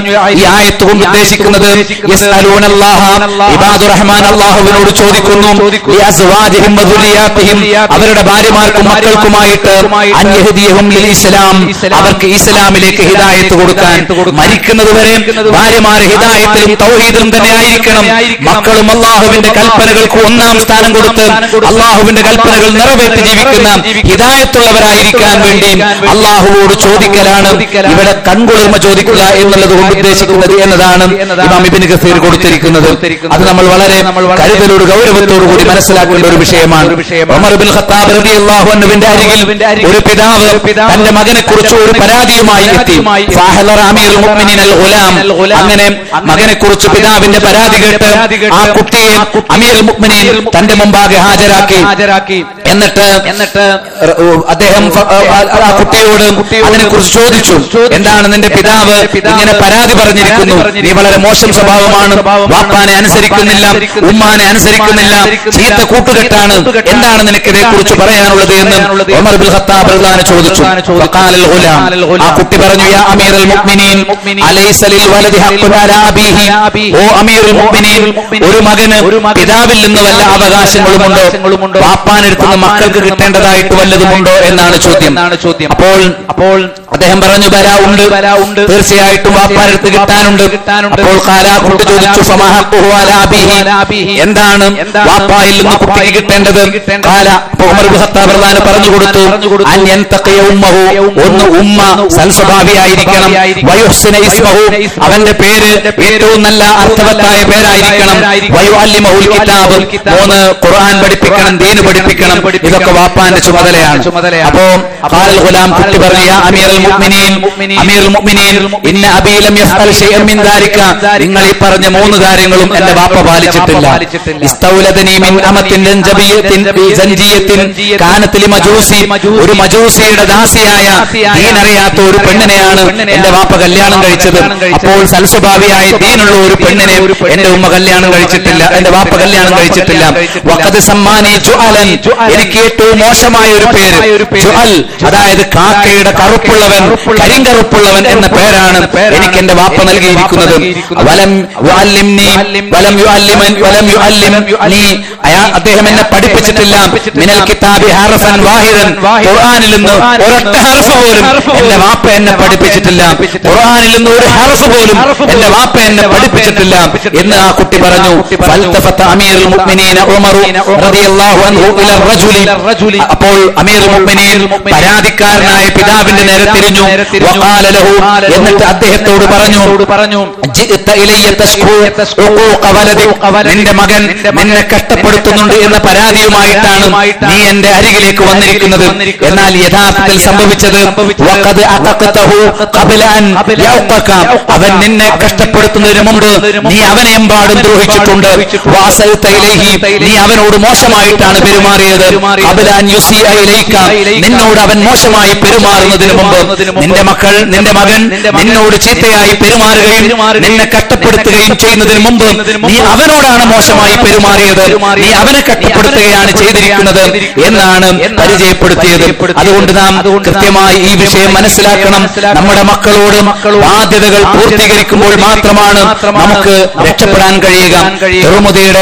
ഈ ആയത്ത് കൊണ്ട് ഉദ്ദേശിക്കുന്നത് യസ്അലൂനല്ലാഹ ഇബാദുർ റഹ്മാൻ അല്ലാഹുവിനോട് ചോദിക്കുന്നു ലിഅസ്വാജിഹിം വദുരിയാതിഹിം അവരുടെ ഭാര്യമാർക്കും മക്കൾക്കുമായിട്ട് അൻ യഹ്ദിയഹും ലിൽ ഇസ്ലാം അവർക്ക് ഇസ്ലാമിലേക്ക് ഹിദായത്ത് കൊടുക്കാൻ. മരിക്കുന്നതുവരെ ഭാര്യമാരെ ഹിദായത്തിലും തൗഹീദിലും തന്നെ ആയിരിക്കണം. മക്കളും അല്ലാഹുവിന്റെ കൽപ്പനകൾക്ക് ഒന്നാം സ്ഥാനം കൊടുത്ത് അല്ലാഹുവിന്റെ കൽപ്പനകൾ നിറവേറ്റി ജീവിക്കുന്ന ഹിദായത്തുള്ളവരായിരിക്കാൻ വേണ്ടി അല്ലാഹുവോട് ചോദിക്കലാണ് ഇവിടെ കൺകുളിർമ ചോദിക്കുക എന്നുള്ളത് കൊണ്ട് ഉദ്ദേശിക്കുന്നത് എന്നതാണ് ഇമാം ഇബ്നു കസീർ കൊടുത്തിരിക്കുന്നത്. അത് നമ്മൾ വളരെ കരുതലോട് ഗൗരവത്തോടു കൂടി മനസ്സിലാക്കേണ്ട ഒരു വിഷയമാണ്. ഉമർ ഇബ്നുൽ ഖത്താബ് റളിയല്ലാഹു അൻഹുവിന്റെ അരികിൽ ഒരു പിതാവ് തന്റെ മകനെ കുറിച്ച് ഒരു പരാതിയുമായി എത്തി. ഫഹലറ അമീറുൽ മുഅ്മിനീൻ അൽ ഗുലാം, അങ്ങനെ മകനെ കുറിച്ച് പിതാവിന്റെ പിതാവിന്റെ പരാതി കേട്ട് ആ കുട്ടിയെ അമീറുൽ മുഅ്മിനീൻ തന്റെ മുമ്പാകെ ഹാജരാക്കി. എന്നിട്ട് എന്നിട്ട് അദ്ദേഹം ആ കുട്ടിയോട് അതിനെക്കുറിച്ച് ചോദിച്ചു. എന്താണ് നിന്റെ പിതാവ് ഇങ്ങനെ പരാതി പറഞ്ഞിരിക്കുന്നു, നീ വളരെ മോശം സ്വഭാവമാണ്, വാപ്പാനെ അനുസരിക്കുന്നില്ല, ഉമ്മാനെ അനുസരിക്കുന്നില്ല, ചീത്ത കൂട്ടുകെട്ടാണ്, എന്താണ് നിനക്ക് ഇതേക്കുറിച്ച് പറയാനുള്ളത് എന്ന് ഉമർ ഇബ്നുൽ ഖത്താബ് റളിയല്ലാഹു അൻഹു ചോദിച്ചു. വഖാലൽ ഗുലാം, ആ കുട്ടി പറഞ്ഞു, യാ അമീറുൽ മുഅ്മിനീൻ അലൈസ ലിൽ വലദി ഹഖ്ഖുൻ അലാ അബീഹി, ഓ അമീറുൽ മുഅ്മിനീൻ, ഒരു മകന് പിതാവിൽ നിന്ന് വല്ല അവകാശങ്ങളുമുണ്ടോ, വാപ്പാനെടുത്ത് മക്കൾക്ക് കിട്ടേണ്ടതായിട്ട് വല്ലതുമുണ്ടോ എന്നാണ് ചോദ്യം. അപ്പോൾ അപ്പോൾ അദ്ദേഹം പറഞ്ഞു, ബലാ ഉണ്ട്, തീർച്ചയായിട്ടും വാപ്പാനെടുത്ത് കിട്ടാനുണ്ട്. അപ്പോൾ ഖാലാ കുട്ടി ചോദിച്ചു, ഫമാ ഹഖ്ഖുഹു അലാ അബീഹി, എന്താണ് വാപ്പായിൽ നിന്ന് കുട്ടിക്ക് കിട്ടേണ്ടത്? ഖാലാ, ഉമർ ഇബ്നുൽ ഖത്താബ് റളിയല്ലാഹു അൻഹു പറഞ്ഞു കൊടുത്തു, അൻ യൻതഖിയ ഉമ്മഹു, ഒന്ന് ഉമ്മ സൽസ്വഭാവിയായിരിക്കണം, വയുഹ്സിന ഇസ്മഹു, അവന്റെ പേര് ഏറ്റവും നല്ല അർത്ഥവത്തായ പേരായിരിക്കണം, വയുഅല്ലിമഹുൽ കിതാബ്, മൂന്ന് ഖുർആൻ പഠിപ്പിക്കണം, ദീൻ പഠിപ്പിക്കണം, ഇതൊക്കെ വാപ്പാന്റെ ചുമതലയാണ്. അപ്പോ ഖാലൽ ഗുലാം, കുട്ടി പറഞ്ഞു, യാ അമീറുൽ മുഅ്മിനീൻ, അമീറുൽ മുഅ്മിനീൻ, ഇന്ന അബീ ലം യഫ്അൽ ശൈഅൻ മിൻ ദാലിക, നിങ്ങൾ ഈ പറഞ്ഞ മൂന്ന് കാര്യങ്ങളും എന്റെ വാപ്പ പാലിച്ചിട്ടില്ല. ഇസ്തൗലദനി മിൻ അമത്തിൻ ജബിയത്തിൻ സൻജിയത്തിൻ കാനത് ലിമജൂസി, ഒരു മജൂസിയുടെ ദാസിയായ ദീനറിയാത്ത ഒരു പെണ്ണിനെയാണ് എന്റെ വാപ്പ കല്യാണം കഴിച്ചത്. അപ്പോൾ സൽസ്വഭാവിയായ ദീനുള്ള ഒരു പെണ്ണിനെ എന്റെ ഉമ്മ കല്യാണം കഴിച്ചിട്ടില്ല, എന്റെ വാപ്പ കല്യാണം കഴിച്ചിട്ടില്ല. വഖദ് സമ്മാനി ജുഅലൻ, എനിക്ക് ഏറ്റവും മോശമായ ഒരു പേര് ജുഅൽ, അതായത് കാക്കയുടെ കറുപ്പുള്ളവൻ, കരിങ്കറുപ്പുള്ളവൻ എന്ന പേരാണ് എനിക്ക് എന്റെ വാപ്പ നൽകിയിരിക്കുന്നത്. വലം യുഅല്ലിംനി വലം യുഅല്ലിമൻ വലം യുഅല്ലിംനി, അദ്ദേഹം എന്നെ പഠിപ്പിച്ചിട്ടില്ല മിനൽ കിതാബി ഹർഫൻ വാഹിദൻ, ഖുർആനിൽ നിന്ന് ഒരൊറ്റ ഹർഫ് പോലും എന്റെ വാപ്പ എന്നെ പഠിപ്പിച്ചിട്ടില്ല, ഖുർആനിൽ നിന്ന് ഒരു ഹർഫ് പോലും എന്റെ വാപ്പ എന്നെ പഠിപ്പിച്ചിട്ടില്ല എന്ന് ആ കുട്ടി പറഞ്ഞു. ഫൽതഫത അമീറുൽ മുഅ്മിനീൻ ഉമർ റളിയല്ലാഹു അൻഹു ഇല റജുലി, അപ്പോൾ അമീറുൽ മുഅ്മിനീൻ പരാതിക്കാരനായ പിതാവിന്റെ നേരെ തിരിഞ്ഞു. വഖാല ലഹു, എന്നിട്ട് അദ്ദേഹത്തോട് പറഞ്ഞു, ജിഅത ഇലയ്യ തശ്കൂ ഉഖൂഖ വലദിക്, നിന്റെ മകൻ നിന്നെ കഷ്ടപ്പെടുത്തുന്നുണ്ട് എന്ന പരാതിയുമായിട്ടാണ് നീ എന്റെ അരികിലേക്ക് വന്നിരിക്കുന്നത്. എന്നാൽ യഥാർത്ഥത്തിൽ സംഭവിച്ചത് വഖദ് അഖഖതഹു ഖബല അൻ യഉഖക, അവൻ നിന്നെ കഷ്ടപ്പെടുത്തുന്നതിന് മുമ്പ് നീ അവനെ എമ്പാടും ദ്രോഹിച്ചിട്ടുണ്ട്. വഅസൽത ഇലൈഹി, നീ അവനോട് മോശമായിട്ടാണ് പെരുമാറിയത്. ഖബല അൻ യുസിഅ ഇലൈക, നിന്നോട് അവൻ മോശമായി പെരുമാറുന്നതിന് മുമ്പ് നിന്റെ മക്കൾ നിന്റെ മകൻ നിന്നോട് ചീത്തയായി പെരുമാറുകയും നിന്നെ കഷ്ടപ്പെടുത്തുകയും ചെയ്യുന്നതിന് മുമ്പ് നീ അവനോടാണ് മോശമായി പെരുമാറിയത്, നീ അവനെ കഷ്ടപ്പെടുത്തുകയാണ് ചെയ്തിരിക്കുന്നത് എന്നാണ് പരിചയപ്പെടുത്തിയത്. അതുകൊണ്ട് നാം കൃത്യമായി ഈ വിഷയം മനസ്സിലാക്കണം. നമ്മുടെ മക്കളോട് ബാധ്യതകൾ പൂർത്തീകരിക്കുമ്പോൾ മാത്രമാണ് നമുക്ക് രക്ഷപ്പെടാൻ കഴിയുക. തിർമിദിയുടെ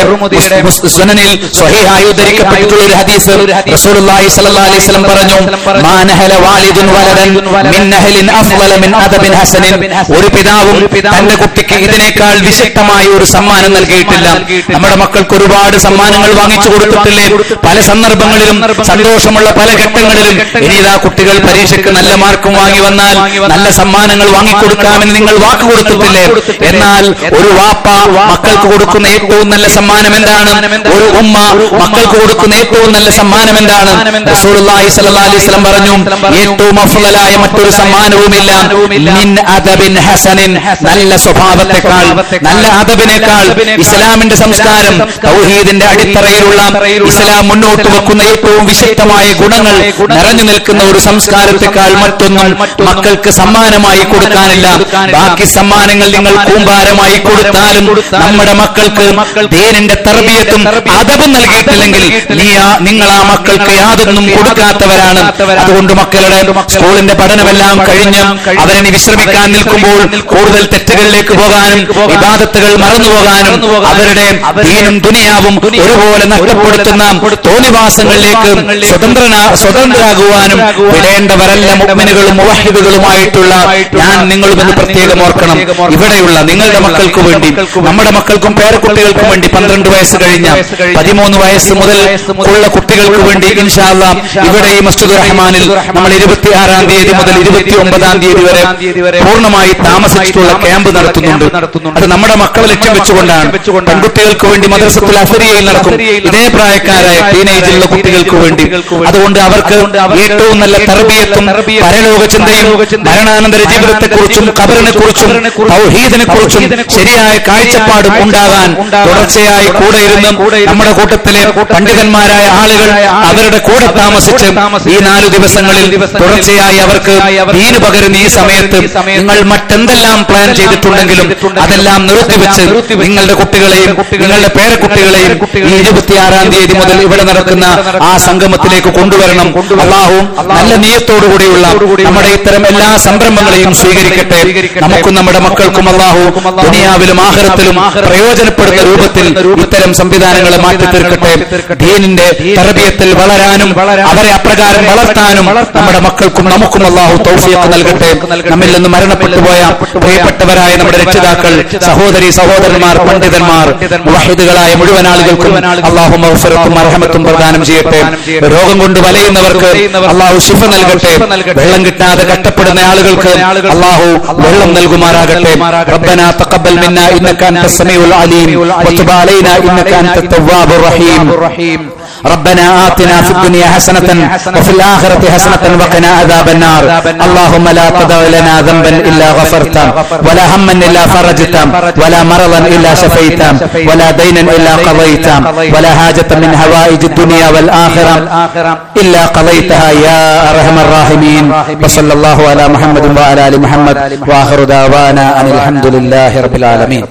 സുനനിൽ സ്വഹീഹായി ഉദ്ധരിക്കപ്പെട്ടിട്ടുള്ള ഒരു ഹദീസ്, റസൂലുള്ളാഹി സ്വല്ലല്ലാഹു അലൈഹി വസല്ലം പറഞ്ഞു, മാ നഹല വാലിദുൻ വലദൻ മിൻ നഹലിൻ അഫ്ളല മിൻ അദബിൻ ഹസനിൻ, ഒരു പിതാവും തന്റെ കുട്ടിക്ക് ഇതിനേക്കാൾ വിശിഷ്ടമായ ഒരു സമ്മാനം നൽകിയിട്ടില്ല. നമ്മുടെ മക്കൾക്ക് ഒരുപാട് സമ്മാനങ്ങൾ വാങ്ങിച്ചു കൊടുത്തിട്ടില്ലേ? പല സന്ദർഭങ്ങളിലും, സന്തോഷമുള്ള പല ഘട്ടങ്ങളിലും. ഇനി ഇതാ കുട്ടികൾ പരീക്ഷയ്ക്ക് നല്ല മാർക്കും വാങ്ങി വന്നാൽ നല്ല സമ്മാനങ്ങൾ വാങ്ങിക്കൊടുക്കാമെന്ന് നിങ്ങൾ വാക്ക് കൊടുത്തിട്ടില്ലേ? എന്നാൽ ഒരു വാപ്പ മക്കൾക്ക് കൊടുക്കുന്ന ഏറ്റവും നല്ല സമ്മാനം എന്താണ്? ഒരു ഉമ്മ മക്കൾക്ക് കൊടുക്കുന്ന ഏറ്റവും നല്ല സമ്മാനം എന്താണ്? റസൂലുള്ളാഹി സ്വല്ലല്ലാഹു അലൈഹി വസല്ലം പറഞ്ഞു, ഏറ്റവും അഫ്ളലായ മറ്റൊരു സമ്മാനവുമില്ല മിൻ അദബിൻ ഹസനിൻ, നല്ല സ്വഭാവത്തെക്കാൾ, നല്ല അദബിനേക്കാൾ, ഇസ്ലാമിന്റെ സംസ്കാരം, തൗഹീദിന്റെ അടിത്തറയിലുള്ള ഇസ്ലാം മുന്നോട്ട് വെക്കുന്ന ഏറ്റവും വിശിഷ്ടമായ ഗുണങ്ങൾ നിറഞ്ഞു നിൽക്കുന്ന ഒരു സംസ്കാരത്തെക്കാൾ മറ്റൊന്നും മക്കൾക്ക് സമ്മാനമായി കൊടുക്കാനില്ല. ബാക്കി സമ്മാനങ്ങൾ നിങ്ങൾ കൂമ്പാരമായി കൊടുത്താലും നമ്മുടെ മക്കൾക്ക് ദീനിന്റെ തർബിയത്തും അദബും നൽകിയിട്ടില്ലെങ്കിൽ നീ നിങ്ങൾ ആ മക്കൾക്ക് യാതൊന്നും കൊടുക്കാത്തവരാണ്. അതുകൊണ്ട് മക്കളുടെ സ്കൂളിന്റെ പഠനമെല്ലാം കഴിഞ്ഞ് അവരെ വിശ്രമിക്കാൻ നിൽക്കുമ്പോൾ കൂടുതൽ തെറ്റുകളിലേക്ക് പോകാനും ഇബാദത്തുകൾ മറന്നുപോകാനും അവരുടെ ദീനും ദുനിയാവും ഒരുപോലെ നഷ്ടപ്പെടുത്തുന്ന തോന്നിവാസങ്ങളിലേക്ക് സ്വതന്ത്രനാ സ്വതന്ത്രരാകുവാനും വിടേണ്ടവരല്ല മുഅ്മിനുകളും മുവഹ്ഹിദുകളുമായിട്ടുള്ള ഞാൻ നിങ്ങളുമെന്ന് പ്രത്യേകം ഓർക്കണം. ഇവിടെയുള്ള നിങ്ങളുടെ മക്കൾക്ക് വേണ്ടി, നമ്മുടെ മക്കൾക്കും പേരക്കുട്ടികൾക്കും വേണ്ടി പന്ത്രണ്ട് വയസ്സ് കഴിഞ്ഞ പതിമൂന്ന് വയസ്സ് മുതൽ ഉള്ള കുട്ടികൾക്ക് വേണ്ടി ഇൻഷാ അല്ലാഹ് ഇവിടെ ഈ മസ്ജിദുർ റഹ്മാനിൽ നമ്മൾ ഇരുപത്തിയാറാം തീയതി മുതൽ ഇരുപത്തി ഒമ്പതാം തീയതി വരെ പൂർണ്ണമായി താമസിച്ചിട്ടുള്ള ക്യാമ്പ് നടത്തുന്നുണ്ട്. അത് നമ്മുടെ മക്കളെ ലക്ഷ്യം വെച്ചുകൊണ്ടാണ്. പെൺകുട്ടികൾക്ക് വേണ്ടി മദ്രസത്തുൽ അസ്രിയയിൽ നടക്കും, ഇതേ പ്രായക്കാരായ ടീനേജിലുള്ള കുട്ടികൾക്ക് വേണ്ടി. അതുകൊണ്ട് അവർക്ക് ഏറ്റവും നല്ല തർബിയത്തും പരലോക ചിന്തയും മരണാനന്തര ജീവിതത്തെക്കുറിച്ചും ഖബറിനെ കുറിച്ചും തൗഹീദിനെ കുറിച്ചും ശരിയായ കാഴ്ചപ്പാടും ഉണ്ടാകാൻ തുടർച്ചയായി കൂടെ ഇരുന്നും നമ്മുടെ കൂട്ടത്തിലെ പണ്ഡിതന്മാരായ ആളുകൾ അവരുടെ കൂടെ താമസിച്ച് ഈ നാലു ദിവസങ്ങളിൽ തുടർച്ചയായി അവർക്ക് ദീന് പകരുന്ന ഈ സമയത്ത് നിങ്ങൾ മറ്റെന്തെല്ലാം പ്ലാൻ ചെയ്തിട്ടുണ്ടെങ്കിലും അതെല്ലാം നിർത്തിവെച്ച് നിങ്ങളുടെ കുട്ടികളെയും നിങ്ങളുടെ പേരക്കുട്ടികളെയും ഈ ഇരുപത്തിയാറാം തീയതി മുതൽ ഇവിടെ നടക്കുന്ന ആ സംഗമത്തിലേക്ക് കൊണ്ടുവരണം. അല്ലാഹു നല്ല നിയത്തോടുകൂടിയുള്ള നമ്മുടെ ഇത്തരം എല്ലാ സംരംഭങ്ങളെയും സ്വീകരിക്കട്ടെ. നമുക്കും നമ്മുടെ മക്കൾക്കും അല്ലാഹു ദുനിയാവിലും ആഖിറത്തിലും പ്രയോജനപ്പെടുന്ന രൂപത്തിൽ ഇത്തരം സംവിധാനങ്ങളെ മാറ്റിത്തീർക്കട്ടെ. ദീനിന്റെ തർബിയത്തിൽ വളരാനും അവരെ അപ്രകാരം വളർത്താനും നമ്മുടെ മക്കൾക്കും നമുക്കും അല്ലാഹു തൗഫീഖ് നൽകട്ടെ. നമ്മിൽ നിന്ന് മരണപ്പെട്ടുപോയ പ്രിയപ്പെട്ടവരായ നമ്മുടെ രക്ഷിതാക്കൾ, സഹോദരി സഹോദരന്മാർ, പണ്ഡിതന്മാർ, മുവഹിദുകളായ മുഴുവൻ ആളുകൾക്കും അല്ലാഹു മഗ്ഫിറത്തും റഹ്മത്തും പ്രദാനം ചെയ്യട്ടെ. രോഗം കൊണ്ട് വലയുന്നവർക്ക് അല്ലാഹു ശിഫ നൽകട്ടെ. വെള്ളം കിട്ടാതെ കഷ്ടപ്പെടുന്ന ആളുകൾക്ക് അല്ലാഹു വെള്ളം നൽകുമാറാകട്ടെ. റബ്ബനാ തഖബ്ബൽ മിന്നാ ഇന്നക അൻതസ് സമീഉൽ അലീം വതുബ് അലൈനാ ഇന്നക അൻതത് തവ്വാബുർ റഹീം. ربنا آتنا في الدنيا حسنة وفي الآخرة حسنة وقنا عذاب النار. اللهم لا تدع لنا ذنبا إلا غفرته ولا هما إلا فرجته ولا مرضا إلا شفيته ولا دينا إلا قضيته ولا حاجة من حوائج الدنيا والآخرة إلا قضيتها يا أرحم الراحمين. وصلى الله على محمد وعلى آل محمد وآخر دعوانا أن الحمد لله رب العالمين.